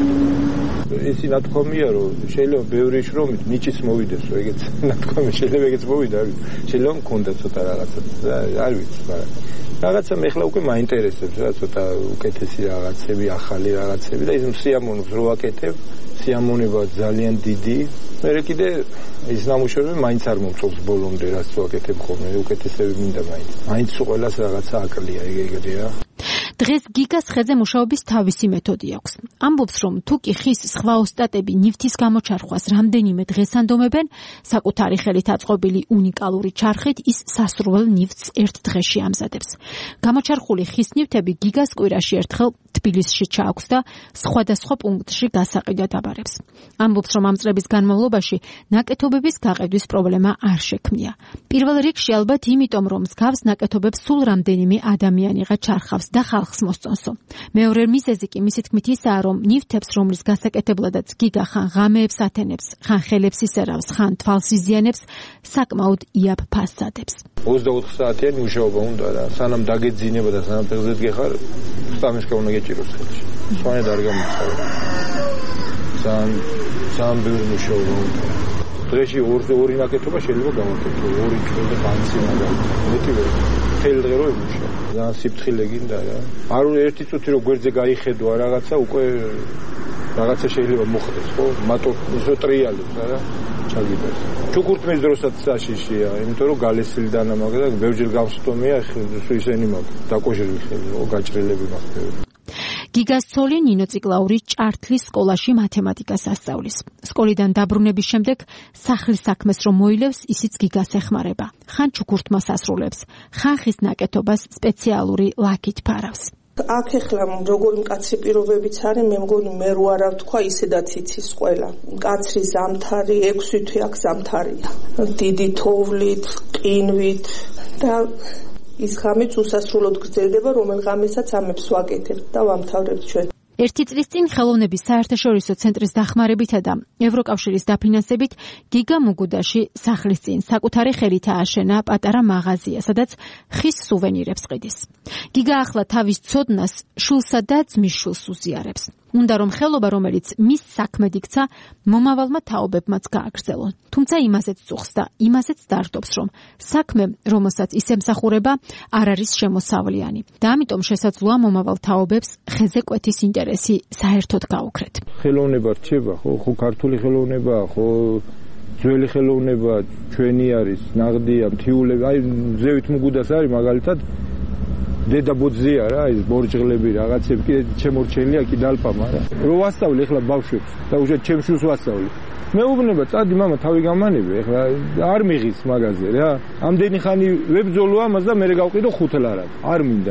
ისი ნათქვამია, რომ შეიძლება ბევრი შრომით ნიჭიც მოვიდეს, ეგეც ნათქვამი შეიძლება ეგეც მოვიდა, შეიძლება მქონდა ცოტა რაღაცა. არ ვიცი, მაგრამ რაღაცა მე ხლა უკვე მაინტერესებს რა, ცოტა უკეთესი რაღაცები, ახალი რაღაცები და ის სიამოვნებს რო ვაკეთებ, სიამონება ძალიან დიდი. მე კიდე ის ნამუშევრები მაინც არ მომწონს ბოლომდე, რაც ვაკეთებ ხოლმე, უკეთესები მინდა მაინც. მაინც ყველას რაღაცა აკლია, ეგეა. დღეს გიგას ხეზე მუშაობის თავისი მეთოდი აქვს. ამბობს, რომ თუ კი ხის სხვა ოსტატები ნივთის გამოჩარხვას რამდენიმე დღეს ანდომებენ, საკუთარი ხელით აწყობილი უნიკალური ჩარხით ის სასრულ ნივთს ერთ დღეში ამზადებს. გამოჩარხული ხის ნივთები გიგას კვირაში ერთხელ თბილისში ჩააქვს და სხვადასხვა პუნქტში გასაყიდად აბარებს. ამბობს, რომ ამ წლების განმავლობაში ნაკეთობების გაყიდვის პრობლემა არ შექმნია. პირველ რიგში ალბათ იმიტომ, რომ მსგავს ნაკეთობებს სულ რამდენიმე ადამიანიღა ჩარხავს და ხალხს მოსწონსო. მეორე მიზეზი კი მისი თქმით ისაა, რომ ნივთებს, რომლის გასაკეთებლადაც გიგა ხან ღამეებს ათენებს, ხან ხელებს ისერავს, ხან თვალს იზიანებს, საკმაოდ იაფ ფასს ადებს. 24 საათიანი მუშაობა უნდა რა. სანამ დაგეძინება და სანამ ფეხზედ გეხარ, სტამიშკა უნდა გეჭიროს ხელში. სვანე არ გამიწევ. სამ ბევრი მუშაობა უნდა. დღეში ორი ნაკეთობა შეიძლება გავაკეთო, ორი წელი და განცი მაგალითად. მეტი ვერ. თელ დღე რო იმუშავე. ძალიან სიფრთხილე გინდა რა. არ უნდა ერთი წუთი რო გვერდზე გაიხედვა რაღაცა, უკვე რაღაცა შეიძლება მოხდეს, ხო? მარტო ისო ტრიალებს რა. ჩაგიბეს. ჩუქურთმის დროსაც საშიშია, იმიტომ რომ გალესილი დანამაგდა და ბევრჯერ გავსტომია, ისენი მაქვს. დაკოჟერვი ხელი, გაჭრილები მაქვს. გიგას ცოლი ნინო ციკლაური ჭართლის სკოლაში მათემატიკას ასწავლის. სკოლიდან დაბრუნების შემდეგ სახლის საქმეს რომ მოილევს, ისიც გიგას ეხმარება. ხან ჩუქურთმას ასრულებს, ხან ხის ნაკეთობას სპეციალური ლაქით ფარავს. აქ ეხლა როგორი მკაცრი პირობებიც არის, მე მგონი მე რო არა ვთქვა, ისედაც იცის ყველა. მკაცრი ზამთარი, 6 თვე აქ ზამთარია. დიდი თოვლით, ყინვით და ის ღამეც უსასრულოდ გრძელდება, რომელ ღამესაც ამებს ვაკეთებ და ვამთავრებ ჩვენ. ერთი წლის წინ ხელოვნების საერთაშორისო ცენტრის დახმარებითა და ევროკავშირის დაფინანსებით გიგა მუგუდაში სახლის წინ საკუთარი ხელით ააშენა პატარა მაღაზია, სადაც ხის სუვენირებს ყიდის. გიგა ახლა თავის ცოდნას შულსა და ძმის შულს უზიარებს. უნდა რომ ხელობა, რომელიც მის საქმედ იქცა, მომავალმა თაობებმაც გააგრძელონ. თუმცა იმაზეც წუხს და იმაზეც დარდობს, რომ საქმე, რომელსაც ის ემსახურება, არ არის შემოსავლიანი და ამიტომ შესაძლოა მომავალ თაობებს ხეზეკვეთის ინტერესი საერთოდ გაუქრეთ. ხელოვნება რჩება, ხო ქართული ხელოვნებაა, ხო ძველი ხელოვნება ჩვენი არის, ნაღდია, მთიულები, აი ზევით მუგუდას არის მაგალითად დედა ბოძია რა, ის ბორჯღლები რაღაცები კიდე შემორჩენილია კი დალპა, მაგრამ რო ვასწავლი ახლა ბავშვებს და უშუალოდ ჩემ შულს ვასწავლი. მეუბნება, წადი მამა, თავი გამანები, ახლა არ მიღის მაგაზე რა. ამდენი ხანი ვებძოლო ამას და მე გავყიდო 5 ლარად. არ მინდა.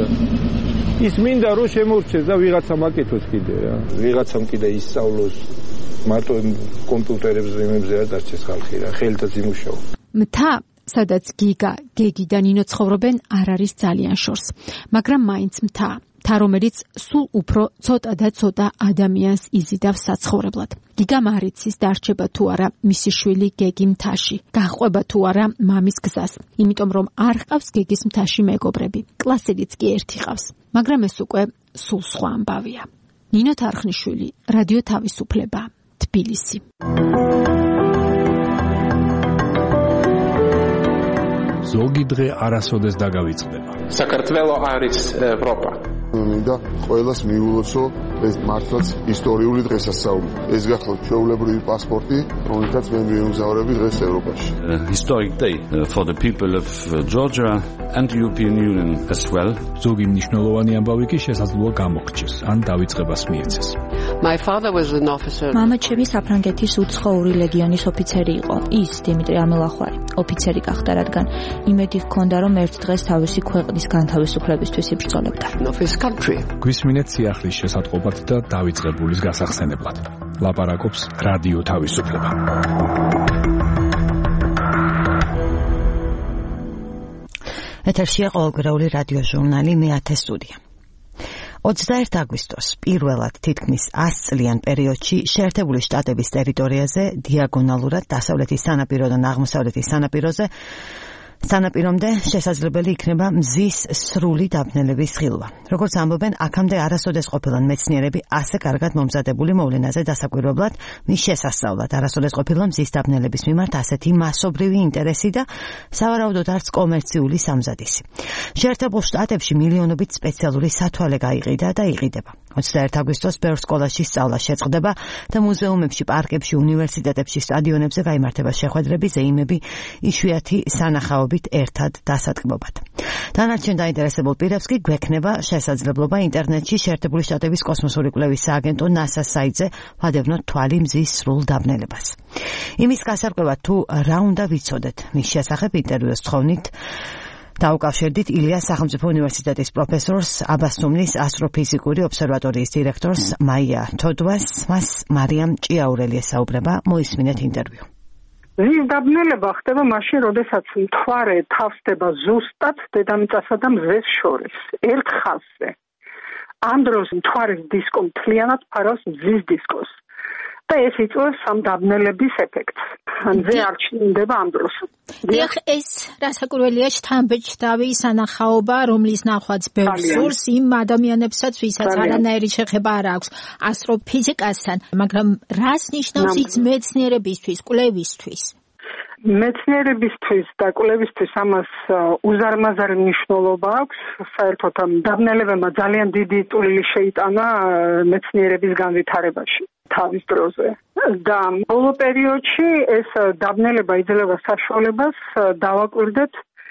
ის მინდა რომ შემორჩეს და ვიღაცა მაკეთოს კიდე რა. ვიღაცამ კიდე ისწავლოს მარტო კომპიუტერებზე იმებზე არ დარჩეს ხალხი რა. ხელითაც იმუშაო. მთა სადაც გიგა, გეგი და ნინო ცხოვრობენ, არ არის ძალიან შორს, მაგრამ მაინც მთა, რომელიც სულ უფრო ცოტა და ცოტა ადამიანს იზიდავს საცხოვრებლად. გიგამ არ იცის დარჩება თუ არა მისი შვილი გეგი მთაში, გაჰყვება თუ არა მამის გზას, იმიტომ რომ არ ჰყავს გეგის მთაში მეგობრები. კლასელიც კი ერთი ყავს, მაგრამ ეს უკვე სულ სხვა ამბავია. ნინო თარხნიშვილი, რადიო თავისუფლება, თბილისი. ზოგი დღე არასოდეს დაგავიწყდება. საქართველო არის ევროპა. მინდა ყველას მიულოცო ეს მართლაც ისტორიული დღესასწაული. ეს გახლავთ ჩვეულებრივი პასპორტი, რომელსაც მე მიემგზავრები დღეს ევროპაში. Historic day for the people of Georgia and the European Union as well. ზოგი მნიშვნელოვანი ამბავი კი შესაძლოა გამოგრჩეს, ან დავიწყებას მიეცეს. My father was an officer. მამა ჩემი საფრანგეთის უცხოური ლეგიონის ოფიცერი იყო. ის დიმიტრი ამელახვარი ოფიცერი გახდა, რადგან იმედი ჰქონდა, რომ ერთ დღეს თავისი ქვეყნის განთავისუფლებისთვის იბრძოლებდა. გვისმინეთ სიახლის შესატყობად და დავიწყებულის გასახსენებლად. ლაპარაკობს რადიო თავისუფლება. ეთერშია ყოველკვირეული რადიო ჟურნალი მე-10 სტუდია. 21 აგვისტოს პირველად თითქმის 100 წლიან პერიოდში შეერთებული შტატების ტერიტორიაზე დიაგონალურად დასავლეთის სანაპიროდან აღმოსავლეთის სანაპირომდე შესაძლებელი იქნება მზის სრული დაბნელების ხილვა. როგორც ამბობენ, აქამდე არასოდეს ყოფილან მეცნიერები ასე კარგად მომზადებული მოვლენაზე დასაკვირვებლად, მის შესასწავლად არასოდეს ყოფილა მზის დაბნელების მიმართ ასეთი მასობრივი ინტერესი და სავარაუდოდ არც კომერციული სამზადისი. შეერთებულ შტატებში მილიონობით სპეციალური სათვალე გაიყიდა და იყიდება. 21 აგვისტოს ბევრ სკოლაში სწავლა შეწყდება და მუზეუმებში, პარკებში, უნივერსიტეტებში, სტადიონებზე გაიმართება შეხვედრები, ზეიმები, იშვიათი სანახაობით ერთად დასატკბობად. დანარჩენ დაინტერესებულ პირებს კი გვექნება შესაძლებლობა ინტერნეტში შეერთებული შტატების კოსმოსური კვლევის სააგენტო NASA-ს საიტზე ვადევნოთ თვალი მზის სრულ დაბნელებას. იმის გასარკვევად თუ რა უნდა ვიცოდეთ მის შესახებ ინტერვიუს თხოვნით დაუკავშირდით ილიას სახელმწიფო უნივერსიტეტის პროფესორს, აბასთუმნის ასტროფიზიკური ობსერვატორიის დირექტორს მაია თოდვას, მას მარიამ ჭიაურელი ესაუბრება, მოისმინეთ ინტერვიუ. მზის დაბნელება ხდება მაშინ, როდესაც მთვარე თავსდება ზუსტად დედამიწასა და მზეს შორის, ერთ ხაზზე. ამ დროს მთვარის დისკო მთლიანად ფარავს მზის დისკოს. და ეს იწვევს ამ დაბნელების ეფექტს. მზე არ ჩნდება ამ დროს. დიახ, ეს რასაკვირველია შთამბეჭდავი სანახაობა, რომლის ნახვაც ბევრ სურს იმ ადამიანებსაც, ვისაც არანაირი შეხება არ აქვს ასტროფიზიკასთან, მაგრამ რას ნიშნავს ის მეცნიერებისთვის, კვლევისთვის? მეცნიერებისთვის და კვლევისთვის ამას უზარმაზარი მნიშვნელობა აქვს. საერთოდ ამ დაბნელებებმა ძალიან დიდი წვლილი შეიტანა მეცნიერების განვითარებაში თავის დროზე. და ბოლო პერიოდში ეს დაბნელება იძლევა საშუალებას დავაკვირდეთ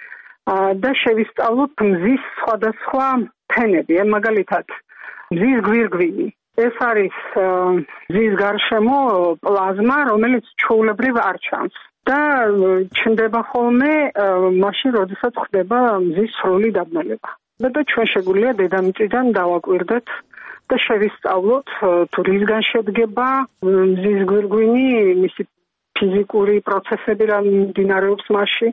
და შევისწავლოთ მზის სხვადასხვა ფენები, მაგალითად მზის გვირგვინი. ეს არის მზის გარშემო პლაზმა, რომელიც ჩვეულებრივ არ ჩანს. და ჩნდება ხოლმე მაშინ, როდესაც ხდება მზის სრული დაბნელება. და ჩვენ შეგვიძლია დედამიწიდან დავაკვირდეთ და შევისწავლოთ თუ რისგან შედგება მზის გვირგვინი, მისი ფიზიკური პროცესები რა მიმდინარეობს მასში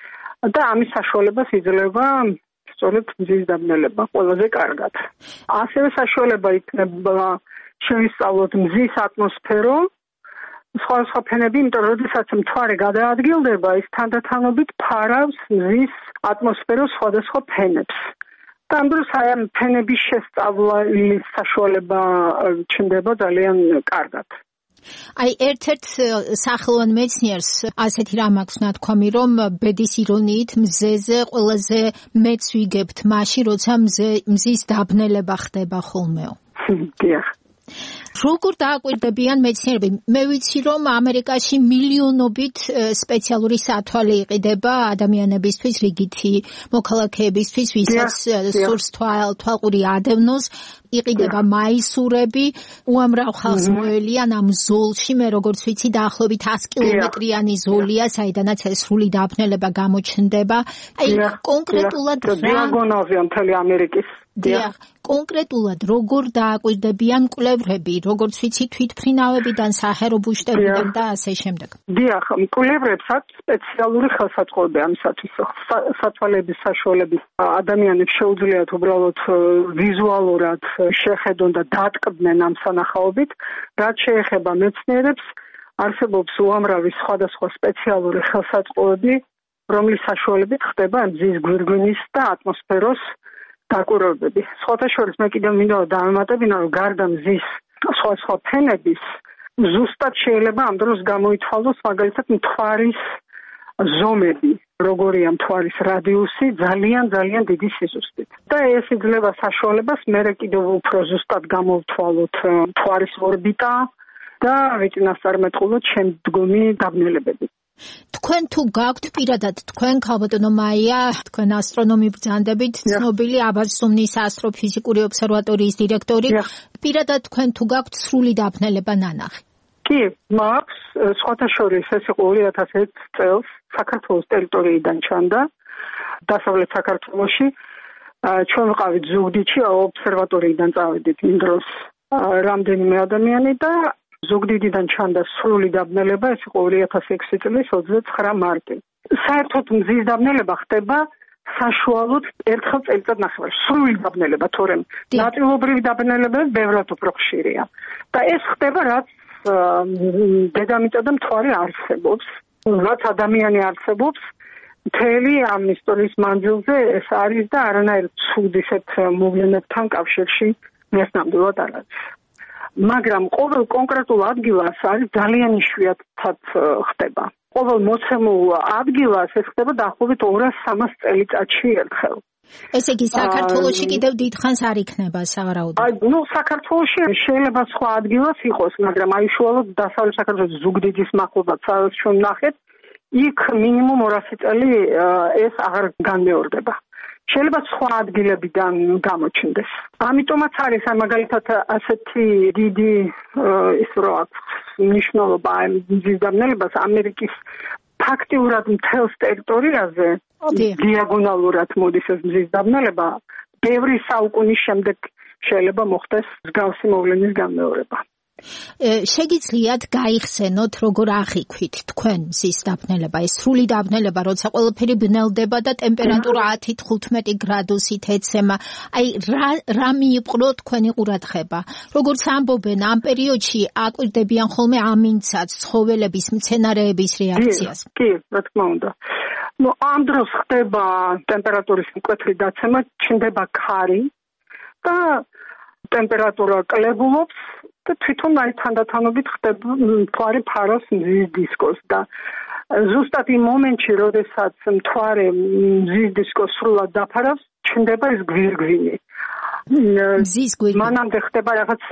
და ამის საშუალებას იძლევა სწორედ მზის დაბნელება ყველაზე კარგად. ასევე საშუალება იქნება შევისწავლოთ მზის ატმოსფერო, სხვადასხვა ფენები, იმიტომ რომ როდესაც მთვარე გადაადგილდება, ის თანდათანობით ფარავს მზის ატმოსფეროს სხვადასხვა ფენებს. და ამ დროს აი ამ ფენების შესწავლის საშუალება ჩნდება ძალიან კარგად. აი ერთ-ერთ სახელოვან მეცნიერს ასეთი რამ აქვს ნათქვამი, რომ ბედის ირონიით მზეზე ყველაზე მეც ვიგებთ მაშინ, როცა მზის დაბნელება ხდება ხოლმეო. დიახ. როგორ დააკვირდებიან მეცნიერები? მე ვიცი, რომ ამერიკაში მილიონობით სპეციალური სათვალე იყიდება ადამიანებისთვის, რიგითი მოქალაქეებისთვის, ვისაც სურს თვალყური ადევნოს, იყიდება მაისურები, უამრავ ხალხს მოელიან ამ ზოლში, მე როგორც ვიცი, დაახლოებით 100 კილომეტრიანი ზოლია, საიდანაც ეს სრული დაბნელება გამოჩნდება. აი კონკრეტულად დიაგონალზე მთელი ამერიკის. დიახ, კონკრეტულად როგორ დააკვირდებიან კვლევრები, როგორც ვიცი, თვითმფრინავებიდან, საჰაერო ბუშტებიდან და ასე შემდეგ. დიახ, კვლევრებს აქვს სპეციალური ხელსაწყოები ამისათვის. სათვალეების საშუალებით ადამიანებს შეუძლიათ უბრალოდ ვიზუალურად შეხედონ და დატკბნენ ამ სანახაობით. რაც შეეხება მეცნიერებს, არსებობს უამრავი სხვადასხვა სპეციალური ხელსაწყოები, რომლის საშუალებით ხდება მზის გვირგვინის და ატმოსფეროს დაკვირვებები. სხვათა შორის მე კიდევ მინდა დავემატებინა, რომ გარდა მზის სხვადასხვა ფენების, ზუსტად შეიძლება ამ დროს გამოითვალოს მაგალითად მთვარის ზომები. როგორია მთვარის რადიუსი ძალიან დიდი სიზუსტით. და ეს იძლევა საშუალებას მერე კიდევ უფრო ზუსტად გამოვთვალოთ მთვარის ორბიტა და ვიწინასწარმეტყველოთ შემდგომი დაბნელებები. თქვენ თუ გაქვთ პირადად თქვენ ქალბატონო მაია, თქვენ ასტრონომი ბრძანდებით, ცნობილი აბასუმნის ასტროფიზიკური ობსერვატორიის დირექტორი, პირადად თქვენ თუ გაქვთ სრული დაბნელება ნანახი? კი, მაქვს, სხვათა შორის ეს იყო 2001 წელს საქართველოს ტერიტორიიდან ჩანდა, დასავლეთ საქართველოში. ჩვენ ვიყავით ზუგდიდში, ობსერვატორიიდან წავედით იმ დროს რამდენიმე ადამიანი და ზუგდიდიდან ჩანდა სრული დაბნელება, ეს იყო 2006 წლის 29 მარტი. საერთოდ მზის დაბნელება ხდება საშუალოდ ერთხელ წელიწადნახევარში. სრული დაბნელება, თორემ ნაწილობრივი დაბნელებები ბევრად უფრო ხშირია. და ეს ხდება, რაც დედამიწა და მთვარე არსებობს, რაც ადამიანი არსებობს, მთელი ამ ისტორიის მანძილზე ეს არის და არანაირ ცუდ ისეთ მოვლენებთან კავშირში ეს ნამდვილად არ არის. მაგრამ ყოველ კონკრეტულ ადგილას არის ძალიან იშვიათად ხდება. ყოველ მოცემულ ადგილას ეს ხდება დაახლოებით 200-300 წელიწადში ერთხელ. ესე იგი საქართველოში კიდევ დიდხანს არ იქნება სავარაუდოდ. საქართველოში შეიძლება სხვა ადგილას იყოს, მაგრამ აი უშუალოდ დასავლეთ საქართველოს ზუგდიდის მახლობლად, სადაც ჩვენ ვნახეთ, იქ მინიმუმ 200 წელი ეს აღარ განმეორდება. შეიძლება სხვა ადგილებიდან გამოჩნდეს. ამიტომაც არის მაგალითად ასეთი დიდი ის რო აქვს მნიშვნელობა მზის დაბნელებას ამერიკის ფაქტიურად მთელს ტერიტორიაზე დიაგონალურად მოდის ეს მზის დაბნელება, ბევრი საუკუნის შემდეგ შეიძლება მოხდეს მსგავსი მოვლენის განმეორება. შეგიძლიათ გაიხსენოთ როგორ აღიქვით თქვენ მზის დაბნელება, ეს სრული დაბნელება, როცა ყველაფერი ბნელდება და ტემპერატურა 10-15 გრადუსით ეცემა. აი რა მიიპყრო თქვენი ყურადღება? როგორც ამბობენ, ამ პერიოდში აკვირდებიან ხოლმე ამინცაც, ცხოველების, მცენარეების რეაქციას. კი, რა თქმა უნდა. ამ დროს ხდება ტემპერატურის მკვეთრი დაცემა, ჩნდება ქარი და ტემპერატურა კლებულობს და თვითონ აი თანდათანობით ხდება მთვარე ფარავს მზის დისკოს და ზუსტად იმ მომენტში, როდესაც მთვარე მზის დისკოს სრულად დაფარავს, ჩნდება ეს გვირგვინი. მზის გვირგვინი. მანამდე ხდება რაღაც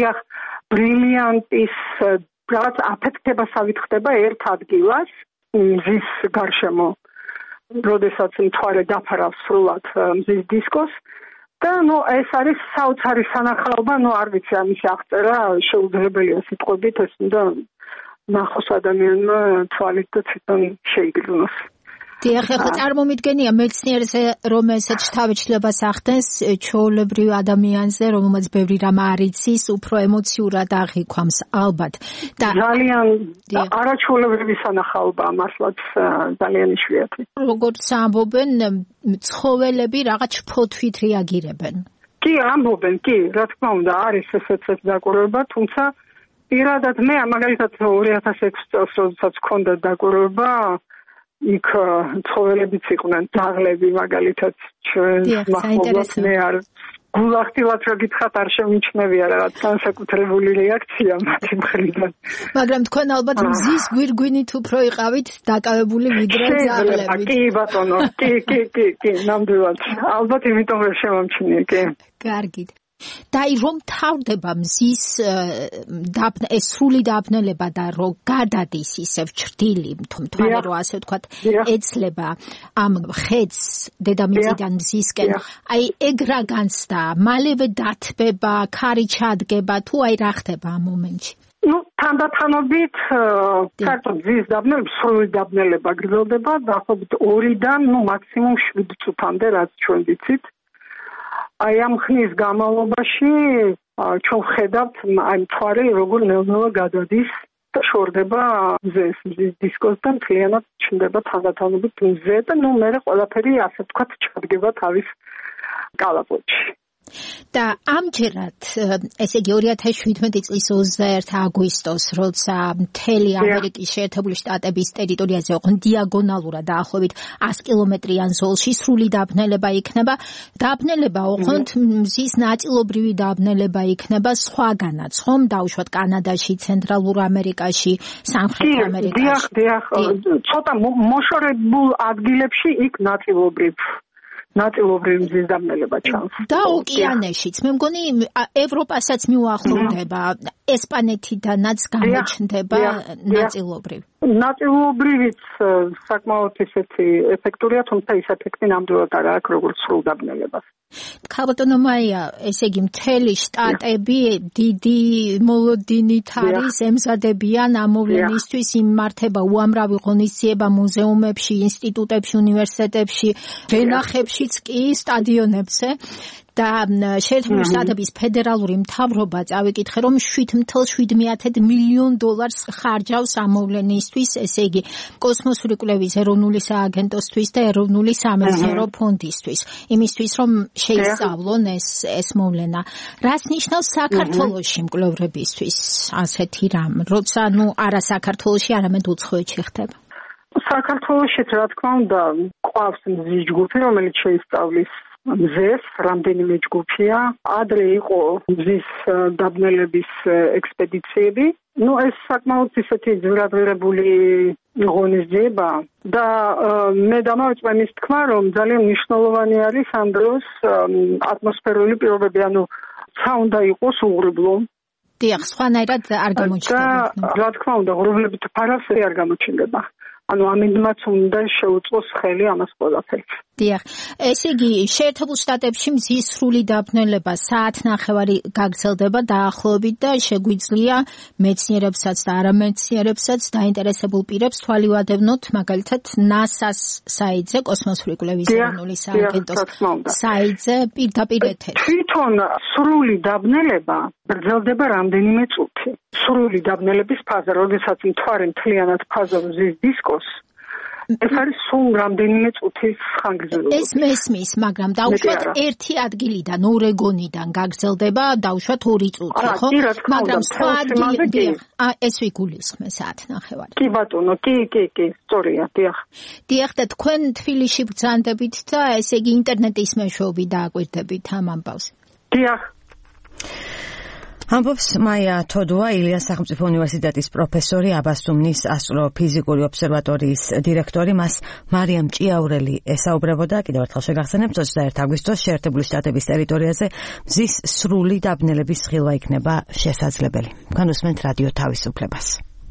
ბრილიანტის რაღაც აფეთქებასავით ხდება ერთ ადგილას მზის გარშემო, როდესაც მთვარე დაფარავს სრულად მზის დისკოს. და ეს არის საოცარი სანახაობა, არ ვიცი ამის აღწერა შეუძლებელია სიტყვებით, ეს უნდა ნახოს ადამიანმა თვალით და თვითონ შეიგრძნოს. დიახ, ახლა წარმომიდგენია მეცნიერზე რომ ესეთ შთაბეჭდილებას ახდენს ჩვეულებრივ ადამიანზე, რომელმაც ბევრი რამ არ იცის, უფრო ემოციურად აღიქვამს ალბათ. და ძალიან არაჩვეულებრივი სანახაობაა, მართლაც ძალიან იშვიათი. როგორც ამბობენ, ცხოველები რაღაც ფოთვით რეაგირებენ. კი, ამბობენ, კი, რა თქმა უნდა, არის ესეც დაკვირვება, თუმცა პირადად მე მაგალითად 2006 წელს როდესაც მქონდა დაკვირვება იქ ცხოველებიც იყვნენ, ძაღლები მაგალითად ჩვენ მახლობლად მე არ გულახდილად რო გითხრათ არ შემიჩნევია რაღაც განსაკუთრებული რეაქცია მათი მხრიდან. მაგრამ თქვენ ალბათ მზის გვირგვინით უფრო იყავით დაკავებული ვიდრე ძაღლებით. კი ბატონო, კი, ნამდვილად. ალბათ იმიტომ რომ შემომჩნია, კი. კარგით. და რომ თავდება მზის ეს სრული დაბნელება და რომ გადადის ისევ ჭრდილი, მთვარე რო ასე ვთქვათ, ეცლება ამ ხეთს დედამიწიდან მზისკენ. აი ეგ რა განცდა, მალევე დათბება, ქარი ჩადგება, თუ აი რა ხდება ამ მომენტში? თანდათანობით საერთოდ მზის დაბნელება, სრული დაბნელება გრძელდება დაახლოებით 2-დან მაქსიმუმ 7 წუთამდე, რაც ჩვენ ვიცით. აი ამ ხნის განმავლობაში ჩვენ ვხედავთ აი მთვარე როგორ ნელ-ნელა გადადის და შორდება მზეს დისკოსთან, მთლიანად ჩნდება თანდათანობით მზე და მერე ყველაფერი ასე ვთქვათ ჩადგება თავის კალაპოტში. და ამჯერად ესე იგი 2017 წლის 21 აგვისტოს როცა მთელი ამერიკის შეერთებული შტატების ტერიტორიაზე ოღონდ დიაგონალურად დაახლოებით 100 კილომეტრიან ზოლში სრული დაბნელება იქნება. დაბნელება ოღონდ მზის ნაწილობრივი დაბნელება იქნება სხვაგანაც, ხომ დავუშვათ კანადაში, ცენტრალურ ამერიკაში, სამხრეთ ამერიკაში. დიახ, ცოტა მოშორებულ ადგილებში იქ ნაწილობრივ მზის დაბნელება ჩანს. და ოკეანეშიც, მე მგონი ევროპასაც მიუახლოვდება, ესპანეთიდანაც გამოჩნდება ნაწილობრივ. ნაწილობრივიც საკმაოდ ისეთი ეფექტურია, თუმცა ის ეფექტი ნამდვილად არ აქვს როგორც სრულ დაბნელებას. ქალბატონო მაია, ესე იგი მთელი შტატები დიდი მოლოდინით არის ემზადებიან ამოვლენისთვის, იმართება უამრავი ღონისძიება მუზეუმებში, ინსტიტუტებში, უნივერსიტეტებში, ვენახებშიც კი, სტადიონებზე. და შეერთებული შტატების ფედერალური მთავრობა წავიკითხე, რომ 7.7 მილიონ დოლარს ხარჯავს ამოვლენისთვის, ესე იგი კოსმოსური კვლევის ეროვნული სააგენტოსთვის და ეროვნული სამეცნიერო ფონდისთვის, იმისთვის რომ შეისწავლონ ეს მოვლენა. რას ნიშნავს საქართველოში მკვლევრებისთვის ასეთი რამ, როცა არა საქართველოში, არამედ უცხოეთში ხდება? საქართველოში, რა თქმა უნდა, ყავს მზის ჯგუფი, რომელიც შეისწავლის მზეს, რამდენიმე ჯგუფია. ადრე იყო მზის დაბნელების ექსპედიციები. ეს საკმაოდ ისეთი ძვირადღირებული ღონისძიება და მე დამავიწყდა მის თქმა, რომ ძალიან მნიშვნელოვანი არის ამ დროს ატმოსფერული პირობები, ცა უნდა იყოს უღრუბლო. დიახ, სხვანაირად არ გამოჩნდება. რა თქმა უნდა, ღრუბლებით ფარასები არ გამოჩნდება. ამინდმაც უნდა შეუწყოს ხელი ამას ყველაფერს. დიახ, ესე იგი შეერთებულ შტატებში მზის სრული დაბნელება საათნახევარი გაგრძელდება დაახლოებით და შეგვიძლია მეცნიერებსაც და არამეცნიერებსაც დაინტერესებულ პირებს თვალივადევნოთ მაგალითად NASA-ს საიტზე, კოსმოსური კვლევის ეროვნული სააგენტოს საიტზე პირდაპირ ეთერში. თვითონ სრული დაბნელება გრძელდება რამდენიმე წუთი. სრული დაბნელების ფაზა, როდესაც მთვარე მთლიანად ფაზობს მზის დისკოს, ეს არის სულ რამდენიმე წუთის ხანგრძლივობა. ეს მესმის, მაგრამ დაუშვათ ერთი ადგილიდან, ორეგონიდან გაგრძელდება დაუშვათ 2 წუთი, ხო? მაგრამ სხვა ადგილები, ეს ვიგულისხმე საათნახევარი. კი ბატონო, კი, სწორია, დიახ. დიახ, და თქვენ თბილისში ბრძანდებით და ესე იგი ინტერნეტის მეშვეობით დააკვირდებით ამ ამბავს. დიახ. ამბობს მაია თოდუა, ილიას სახელმწიფო უნივერსიტეტის პროფესორი, აბასთუმნის ასტროფიზიკური ობსერვატორიის დირექტორი. მას მარიამ ჭიაურელი ესაუბრებოდა. კიდევ ერთხელ შეგახსენებთ, 21 აგვისტოს შეერთებული შტატების ტერიტორიაზე მზის სრული დაბნელების ხილვა იქნება შესაძლებელი. განუსმენთ რადიო თავისუფლებას.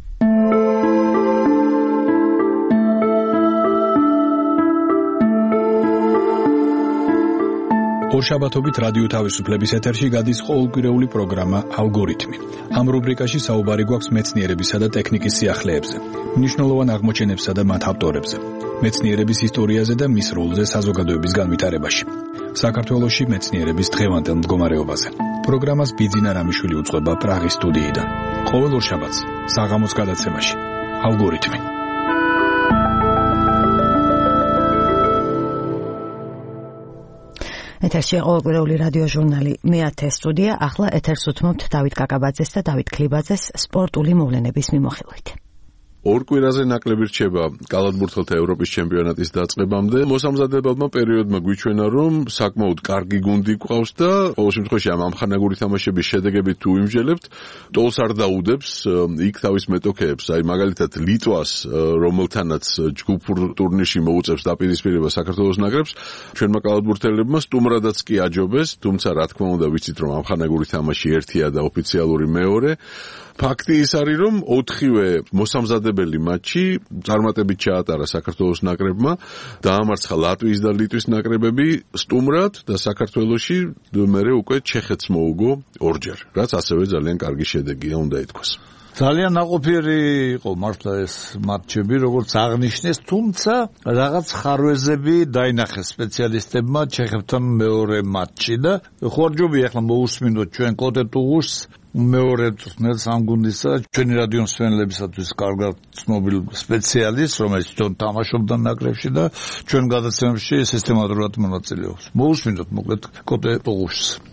ორშაბათობით რადიო თავისუფლების ეთერში გადის ყოველკვირეული პროგრამა ალგორითმი. ამ რუბრიკაში საუბარი გვაქვს მეცნიერებისა და ტექნიკის სიახლეებზე, მნიშვნელოვან აღმოჩენებსა და მათ ავტორებზე, მეცნიერების ისტორიაზე და მის როლზე საზოგადოების განვითარებაში. საქართველოში მეცნიერების დღევანდელ მდგომარეობაზე. პროგრამას ბიძინა რამიშვილი უწყება პრაღის სტუდიიდან. ყოველ ორშაბათს საღამოს გადაცემაში ალგორითმი. ეთერში ყოველკვირეული რადიო ჟურნალი მე-10 სტუდია. ახლა ეთერს უთმობთ დავით კაკაბაძეს და დავით ქლიბაძეს სპორტული მოვლენების მიმოხილვით. ორ კვირაზე ნაკლები რჩება კალათბურთელთა ევროპის ჩემპიონატის დაწყებამდე. მოსამზადებელმა პერიოდმა გვიჩვენა, რომ საკმაოდ კარგი გუნდი გვყავს და ყოველ შემთხვევაში ამ ამხანაგური თამაშების შედეგებით თუ იმჯელებთ, ტოლს არ დაუდებს იქ თავის მეტოქეებს. აი მაგალითად ლიტვას, რომელთანაც ჯგუფურ ტურნირში მოუწევს დაპირისპირება საქართველოს ნაკრებს, ჩვენმა კალათბურთელებმა სტუმრადაც კი აჯობეს, თუმცა რა თქმა უნდა ვიცით, რომ ამხანაგური თამაში ერთია და ოფიციალური მეორე. ფაქტი ის არის, რომ 4-ვე მოსამზადებელი მატჩი წარმატებით ჩაატარა საქართველოს ნაკრებმა, დაამარცხა ლატვიის და ლიტვის ნაკრებები სტუმრად და საქართველოში მერე უკვე ჩეხეთს მოუგო ორჯერ, რაც ასევე ძალიან კარგი შედეგია, უნდა ითქვას. ძალიან ნაყოფიერი იყო მართლა ეს მატჩები, როგორც აღნიშნეს, თუმცა რაღაც ხარვეზები დაინახეს სპეციალისტებმა ჩეხებთან მეორე მატჩი და ხორჯობი ახლა მოусმინოთ ჩვენ კოტეტუღუშს მეორე წვრთნელს ამ გუნდისა, ჩვენი რადიო მსმენელებისათვის კარგად ცნობილ სპეციალისტს, რომელიც თვითონ თამაშობდა ნაკრებში და ჩვენ გადაცემებში სისტემატურად მონაწილეობს. მოусმინოთ მოკლედ კოტეტუღუშს.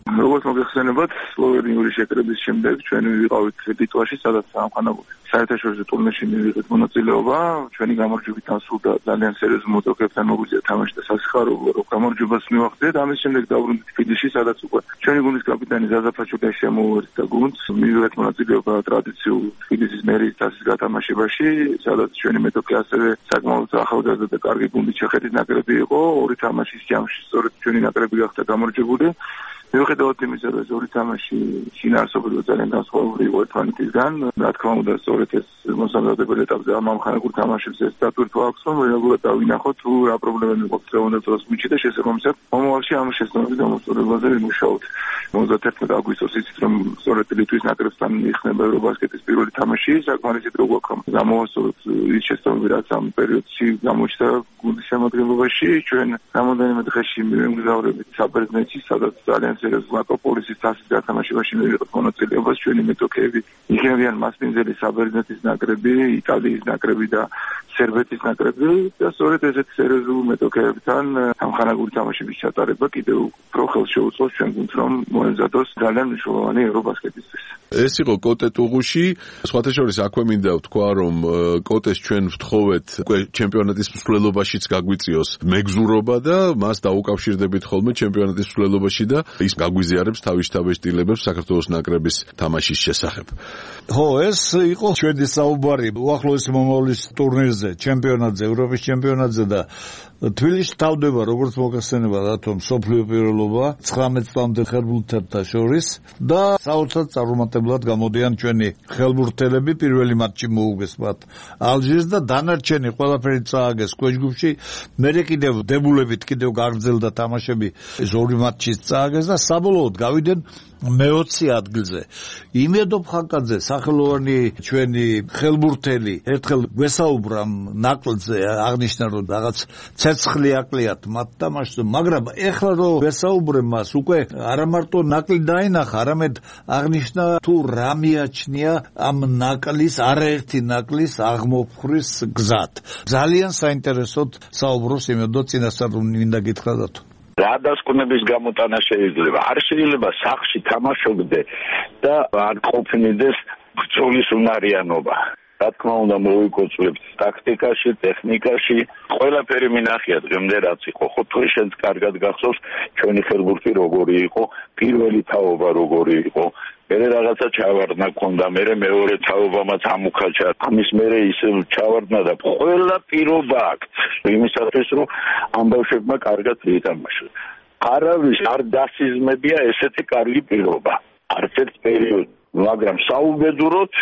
როგორც მოგეხსენებათ, სლოვენიური შეკრების შემდეგ ჩვენ ვიყავით ლიტვაში, სადაც საერთაშორისო ტურნირში მივიღეთ მონაწილეობა. ჩვენი გამარჯვებით დასრულდა ძალიან სერიოზულ მოწოქებთან მოგვიძლია თამაში და სასიხარულო რომ გამარჯვებას მივახდეთ. ამის შემდეგ დავბრუნდით თბილისში, სადაც უკვე ჩვენი გუნდის კაპიტანი ზაზა ფაჩუკაი შემოუერთდა გუნდს. მივიღეთ მონაწილეობა ტრადიციულ თბილისის მერის თასის გათამაშებაში, სადაც ჩვენი მეტოქე ასევე საკმაოდ ახალგაზრდა და კარგი გუნდი ჩეხეთის ნაკრები იყო. ორი თამაშის ჯამში სწორედ ჩვენი ნაკრები გახდა გამარჯვებული. მიუხედავად იმისა, რომ ორი თამაში შინაარსობრივად ძალიან განსხვავებული იყო ერთმანეთისგან, რა თქმა უნდა, სწორედ ეს მოსამზადებელ ეტაპზე ამ ამხანაგურ თამაშებს ეს დატვირთვა აქვს, რომ რეალურად დავინახოთ, თუ რა პრობლემები მოხდა დღევანდელ დროს მიჩი და შესაბამისად მომავალში ამ შეცდომების გამოსწორებაზე ვიმუშაოთ. 31 აგვისტოს იცით, რომ სწორედ ლიტვის ნაკრებთან იქნება ევრობასკეტის პირველი თამაში, საკმარისი დრო გვაქვს გამოვასწოროთ ის შეცდომები, რაც ამ პერიოდში გამოჩნდა გუნდის შემადგენლობაში. ჩვენ რამოდენიმე დღეში მივემგზავრებით საბერძნეთში, სადაც ძალიან აკოპოლისის თასის გათამაშებაში მივიღეთ მონაწილეობას. ჩვენი მეტოქეები იქნებიან მასპინძელი საბერძნეთის ნაკრები, იტალიის ნაკრები და სერბეთის ნაკრები და სწორედ ესეთი სერიოზული მეტოქეებთან ამხანაგური თამაშების ჩატარება კიდევ უფრო ხელს შეუწყობს ჩვენ გუნდს, რომ მოემზადოს ძალიან მნიშვნელოვანი ევრობასკეტისთვის. ეს იყო კოტე ტუღუში. სხვათა შორის აქვე მინდა ვთქვა, რომ კოტეს ჩვენ ვთხოვეთ უკვე ჩემპიონატის მსვლელობაშიც გაგვიწიოს მეგზურობა და მას დაუკავშირდებით ხოლმე ჩემპიონატის მსვლელობაში და ის გაგვიზიარებს თავის შთაბეჭდილებებს საქართველოს ნაკრების თამაშის შესახებ. ხო, ეს იყო ჩვენი საუბარი უახლოესი მომავლის ტურნირზე, ჩემპიონატზე, ევროპის ჩემპიონატზე და თბილისში თავდება როგორც მოგეხსენება რატომ სოფლიო პირველობა 19 წლამდე ხერბურთელთა შორის და საოცრად წარუმატებლად გამოდიან ჩვენი ხერბურთელები. პირველი მატჩი მოუგეს მათ ალჟირს და დანარჩენი ყველაფერი წააგეს ქვეშგუფში. მერე კიდევ დებულებით კიდევ გაგრძელდა თამაშები, ეს ორი მატჩი წააგეს და საბოლოოდ გავიდნენ მე-20 ადგილზე. იმედობ ხანკაძე, სახელოვანი ჩვენი ხელბურთელი, ერთხელ გვესაუბრა ნაკლზე, აღნიშნა რომ რაღაც ცეცხლი აკლიათ მათ თამაშზე, მაგრამ ეხლა რომ ვესაუბრე მას, უკვე არა მარტო ნაკლი დაინახა, არამედ აღნიშნა თუ რა მიაჩნია ამ ნაკლის, არაერთი ნაკლის აღმოფხვრის გზად. ძალიან საინტერესოდ საუბრობს იმედო წინასწარ მინდა გითხრა დათო. რა დასკვნების გამოტანა შეიძლება? არ შეიძლება სახში თამაშობდე და არ ყოფნიდეს ბრძოლის უნარიანობა. რა თქმა უნდა მოვიკოწვლებთ ტაქტიკაში, ტექნიკაში, ყველაფერი მინახია დღემდე რაც იყო. ხო თუ შენც კარგად გახსოვს ჩვენი ხერბურთი როგორი იყო, პირველი თაობა როგორი იყო. მერე რაღაცა ჩავარდნა ქონდა, მერე მეორე თაობამაც ამუქაჩა. ამის მერე ისე ჩავარდნა და ყველა პირობა აქვს იმისათვის, რომ ამ ბავშვებმა კარგად ითამაშოს. არავის არ დასიზმებია ესეთი კარგი პირობა. არც ერთ პერიოდში, მაგრამ საუბედუროთ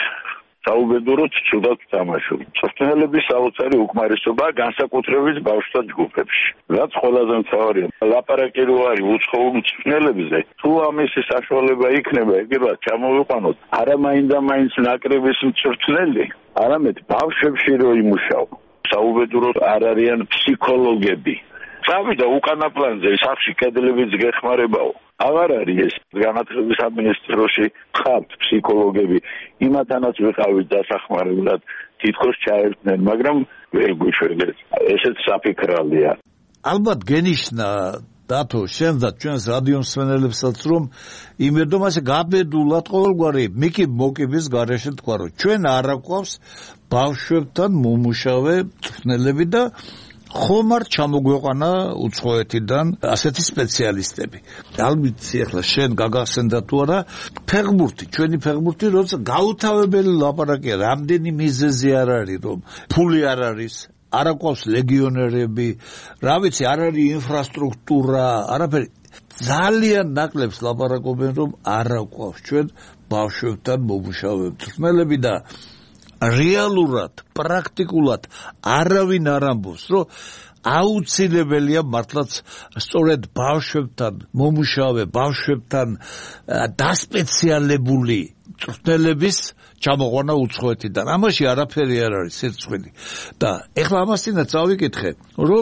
ცუდად თამაშობ. მწვრთნელების საოცარი უკმარისობა განსაკუთრებით ბავშვთა ჯგუფებში. რაც ყველაზე მთავარია, ლაპარაკი რო არის უცხოურ მწვრთნელებზე, თუ ამისი საშუალება იქნება, ეგრევე ჩამოვიყვანოთ არა მაინდა-მაინც ნაკრების მწვრთნელი, არამედ ბავშვებში რო იმუშაო. საუბედუროთ არ არიან ფსიქოლოგები. წავიდა უკანა პლანზე, სახში კედლებიც გეხმარებაო. აღარ არის ეს განათლების სამინისტროში ხართ ფსიქოლოგები, იმათანაც ვიყავით დასახმარებლად, თითქოს ჩაერთნენ, მაგრამ ვერ გვიშვერდეთ. ესეც საფიქრალია. ალბათ გენიშნა დათო შენ და ჩვენს რადიო მსმენელებსაც, რომ იმედომაზე გაბედულად ყოველგვარი მოკიბის გარეშე თქვა, რომ ჩვენ არ აკვავს ბავშვებთან მომუშავე მწვრთნელები და ხომ არ ჩამოგვეყვანა უცხოეთიდან ასეთი სპეციალისტები. ალბათ ახლა შენ გაგახსენდა თუ არა, ფეხბურთი, ჩვენი ფეხბურთი, როცა გაუთავებელი ლაპარაკია, რამდენი მიზეზი არ არის, რომ ფული არ არის, არ აკვავს ლეგიონერები, რა ვიცი, არ არის ინფრასტრუქტურა, არაფერი. ძალიან ნაკლებს ლაპარაკობენ, რომ არ აკვავს ჩვენ ბავშვებთან მომუშავე მწვრთნელები და რეალურად, პრაქტიკულად არავინ არ ამბობს, რომ აუცილებელია მართლაც სწორედ ბავშვებთან მომუშავე, ბავშვებთან დასპეციალებული მწვრთნელების ჩამოყვანა უცხოეთიდან. ამაში არაფერი არ არის სირცხვილი. და ეხლა ამასთანაც წავიკითხე, რომ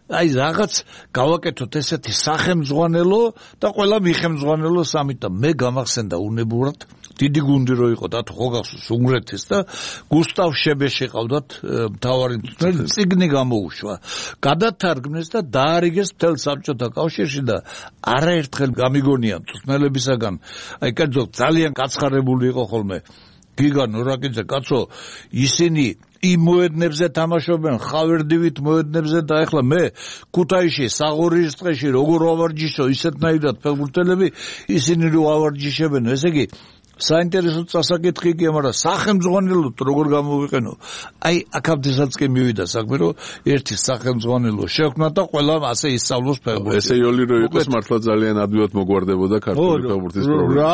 აი რაღაც გავაკეთოთ ესეთი სახელმძღვანელო და ყველა მიხემძღვანელო სამით და მე გამახსენდა უნებურად დიდი გუნდი რო იყო და ხო გახსოვს უნგრეთის და გუსტავ შებეში ყავდათ მთავარი მწვრთნელი წიგნი გამოუშვა გადათარგმნეს და დაარიგეს მთელ საბჭოთა კავშირში და არაერთხელ გამიგონია მწვრთნელებისაგან აი კერძოდ ძალიან გაცხარებული იყო ხოლმე გიგა ნურაკიძე კაცო ისინი იმ მოედნებზე თამაშობენ ხავერდივით მოედნებზე და ეხლა მე ქუთაისში საღორიის ტყეში როგორ ავარჯიშო ისეთნაირად ფეხბურთელები ისინი რო ავარჯიშებენ ესე იგი საინტერესო წასაკითხი კი მაგრამ სახელმძღვანელოთ როგორ გამოვიყენო აი აქამდესაც კი მივიდა საქმე რომ ერთი სახელმძღვანელო შექმნა და ყველა ასე ისწავლოს ფეხბურთს ესე იოლი რო იყოს მართლა ძალიან ადვილად მოგვარდებოდა ქართული ფეხბურთის პრობლემა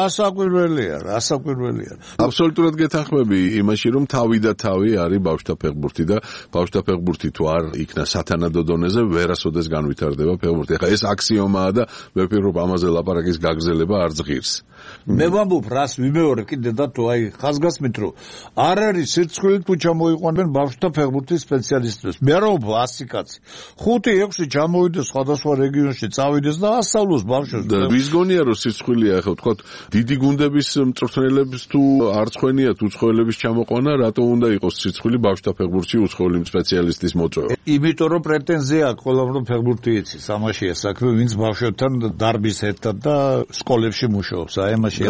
რა საკვირველია აბსოლუტურად გეთანხმები იმაში რომ თავი და თავი არის ბავშვთა ფეხბურთი და ბავშვთა ფეხბურთი თუ არ იქნა სათანადო დონეზე ვერასოდეს განვითარდება ფეხბურთი ახლა ეს აქსიომაა და მე ვფიქრობ ამაზე ლაპარაკის გაგრძელება არ ზღირს მე ვამბობ რას ვიმეორებ კიდე და თუ აი ხაზგასმით რომ არ არის სირცხვილი თუ ჩამოიყვანებენ ბავშვთა ფეხბურთის სპეციალისტებს მე რა ვბო 100 კაცი 5-6 ჩამოვიდეს სხვადასხვა რეგიონში წავიდეს და ასწავლოს ბავშვებს და ვის გონია რომ სირცხვილია ახლა ვთქვა დიდი გუნდების მწვრთნელებს თუ არ ცხენია თუ ცხელების ჩამოყვანა რატო უნდა იყოს სირცხვილი ბავშვთა ფეხბურთში უცხოელი სპეციალისტის მოწვევა იმიტომ რომ პრეტენზია აქვს ყველამ რომ ფეხბურთი იცის ამაშია საქმე ვინც ბავშვებთან დარბის ერთად და სკოლებში მუშაობს აი ამაში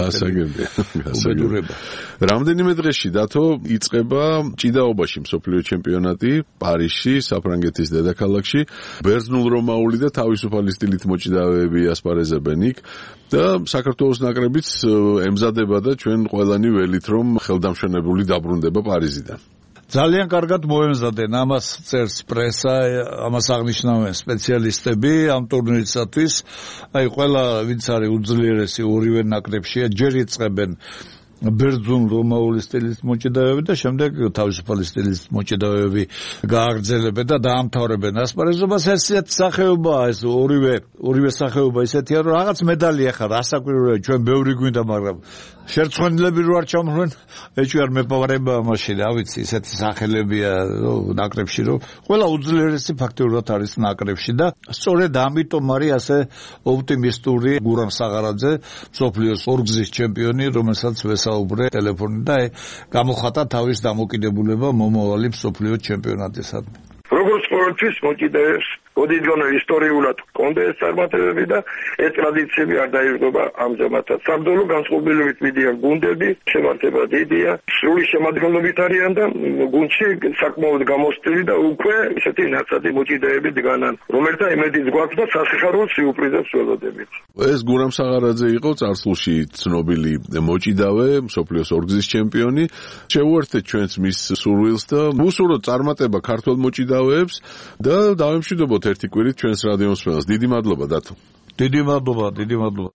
გასაგებია. რამდენიმე დღეში დათო იწყება ჭიდაობაში მსოფლიო ჩემპიონატი პარიზში, საფრანგეთის დედაქალაქში. ბერძნულ-რომაული და თავისუფალი სტილით მოჭიდავეები ასპარეზებენ იქ და საქართველოს ნაკრებიც ემზადება და ჩვენ ყველანი ველით რომ ხელდამშვენებული დაბრუნდება პარიზიდან. ძალიან კარგად მოემზადნენ ამას წერს პრესა, ამას აღნიშნავენ სპეციალისტები ამ ტურნირისათვის. აი ყველა ვინც არის უძლიერესი ორივე ნაკრებშია, ჯერ იწყებენ ბერძნულ-რომაული სტილის მოჭიდავეები და შემდეგ თავისუფალი სტილის მოჭიდავეები გააგრძელებენ და დაამთავრებენ ასპარეზობას. ესეთი სახეობაა ეს ორივე სახეობა ისეთია რომ რაღაც медаლი ახლა რასაკვირველია ჩვენ ბევრი გვინდა მაგრამ შერცხვენილები რო არ ჩამოვლენ ეჭვარ მეპოვარება მაშინ რა ვიცი ისეთი სახელებია ნაკრებში რომ ყველა უძლიერესი ფაქტობრივად არის ნაკრებში და სწორედ ამიტომ არის ასე ოპტიმისტური გურამ საღარაძე მსოფლიოს ორგზის ჩემპიონი რომელსაც ვესაუბრე ტელეფონით და გამოხატა თავის დამოკიდებულება მომავალი მსოფლიო ჩემპიონატისადმი როგორც ყოველთვის მოჭიდავებს ოდითგანვე ისტორიულად კონდა ეს წარმატებები და ეს ტრადიციები არ დაიღუპება ამჟამადაც. საბრძოლო განწყობილებით მიდიან გუნდები, შემართება დიდია, სრული შემადგენლობით არიან და გუნდში საკმაოდ გამოსტილი და უკვე ისეთი ნაცადი მოჭიდავეები დგანან, რომელთა იმედიც გვაქვს და სასიხარულო სიურპრიზებს ველოდებით. ეს გურამ საღარაძე იყო წარსულში ცნობილი მოჭიდავე, მსოფლიოს ორგზის ჩემპიონი. შევუერთდეთ ჩვენს მის სურვილს და უსურვოთ წარმატება ქართველ მოჭიდავეებს და დავემშვიდობოთ ერთი კვირით ჩვენს რადიო მსმენელს. დიდი მადლობა დათო. დიდი მადლობა.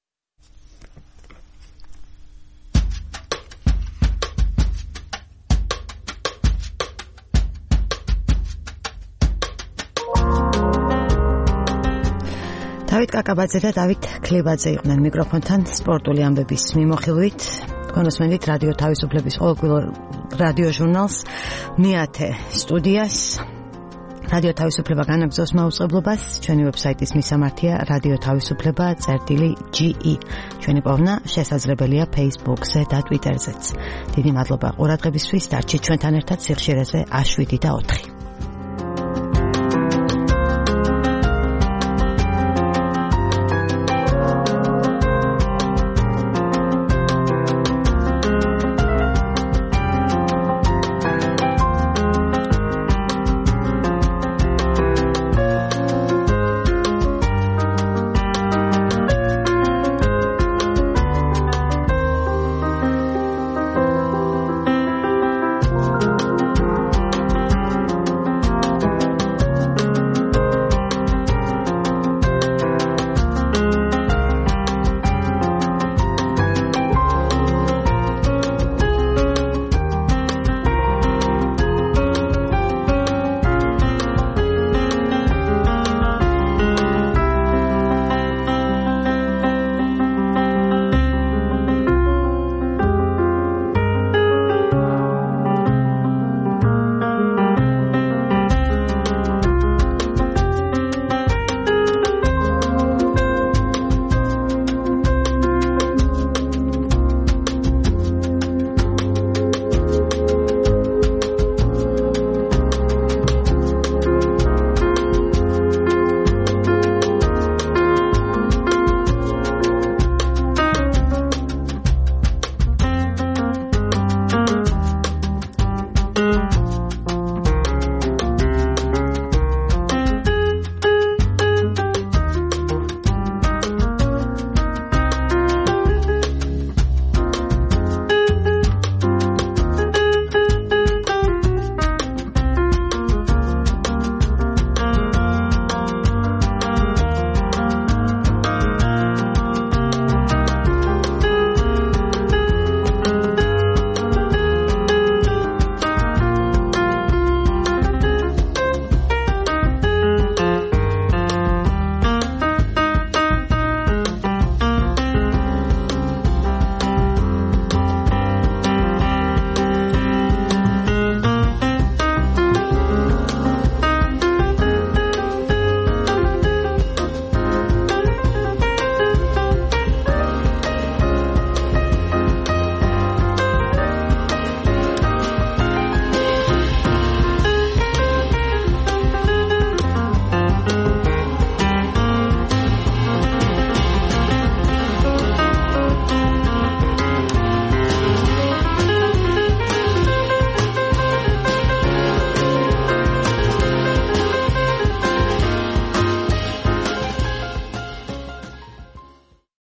დავით კაკაბაძე და დავით ქლებაძე იყვნენ მიკროფონთან სპორტული ამბების მიმოხილვით. კონსმენდით რადიო თავისუფლების ყოველკვირეულ რადიო ჟურნალს მეათე სტუდიას რადიო თავისუფლება განაგრძობს მაუწყებლობას. ჩვენი ვებსაიტის მისამართია რადიო თავისუფლება.ge. ჩვენი პოვნა შესაძლებელია Facebook-ზე და Twitter-ზეც. დიდი მადლობა ყურადღებისთვის. დარჩით ჩვენთან ერთად სიხშირეზე 7 და 4.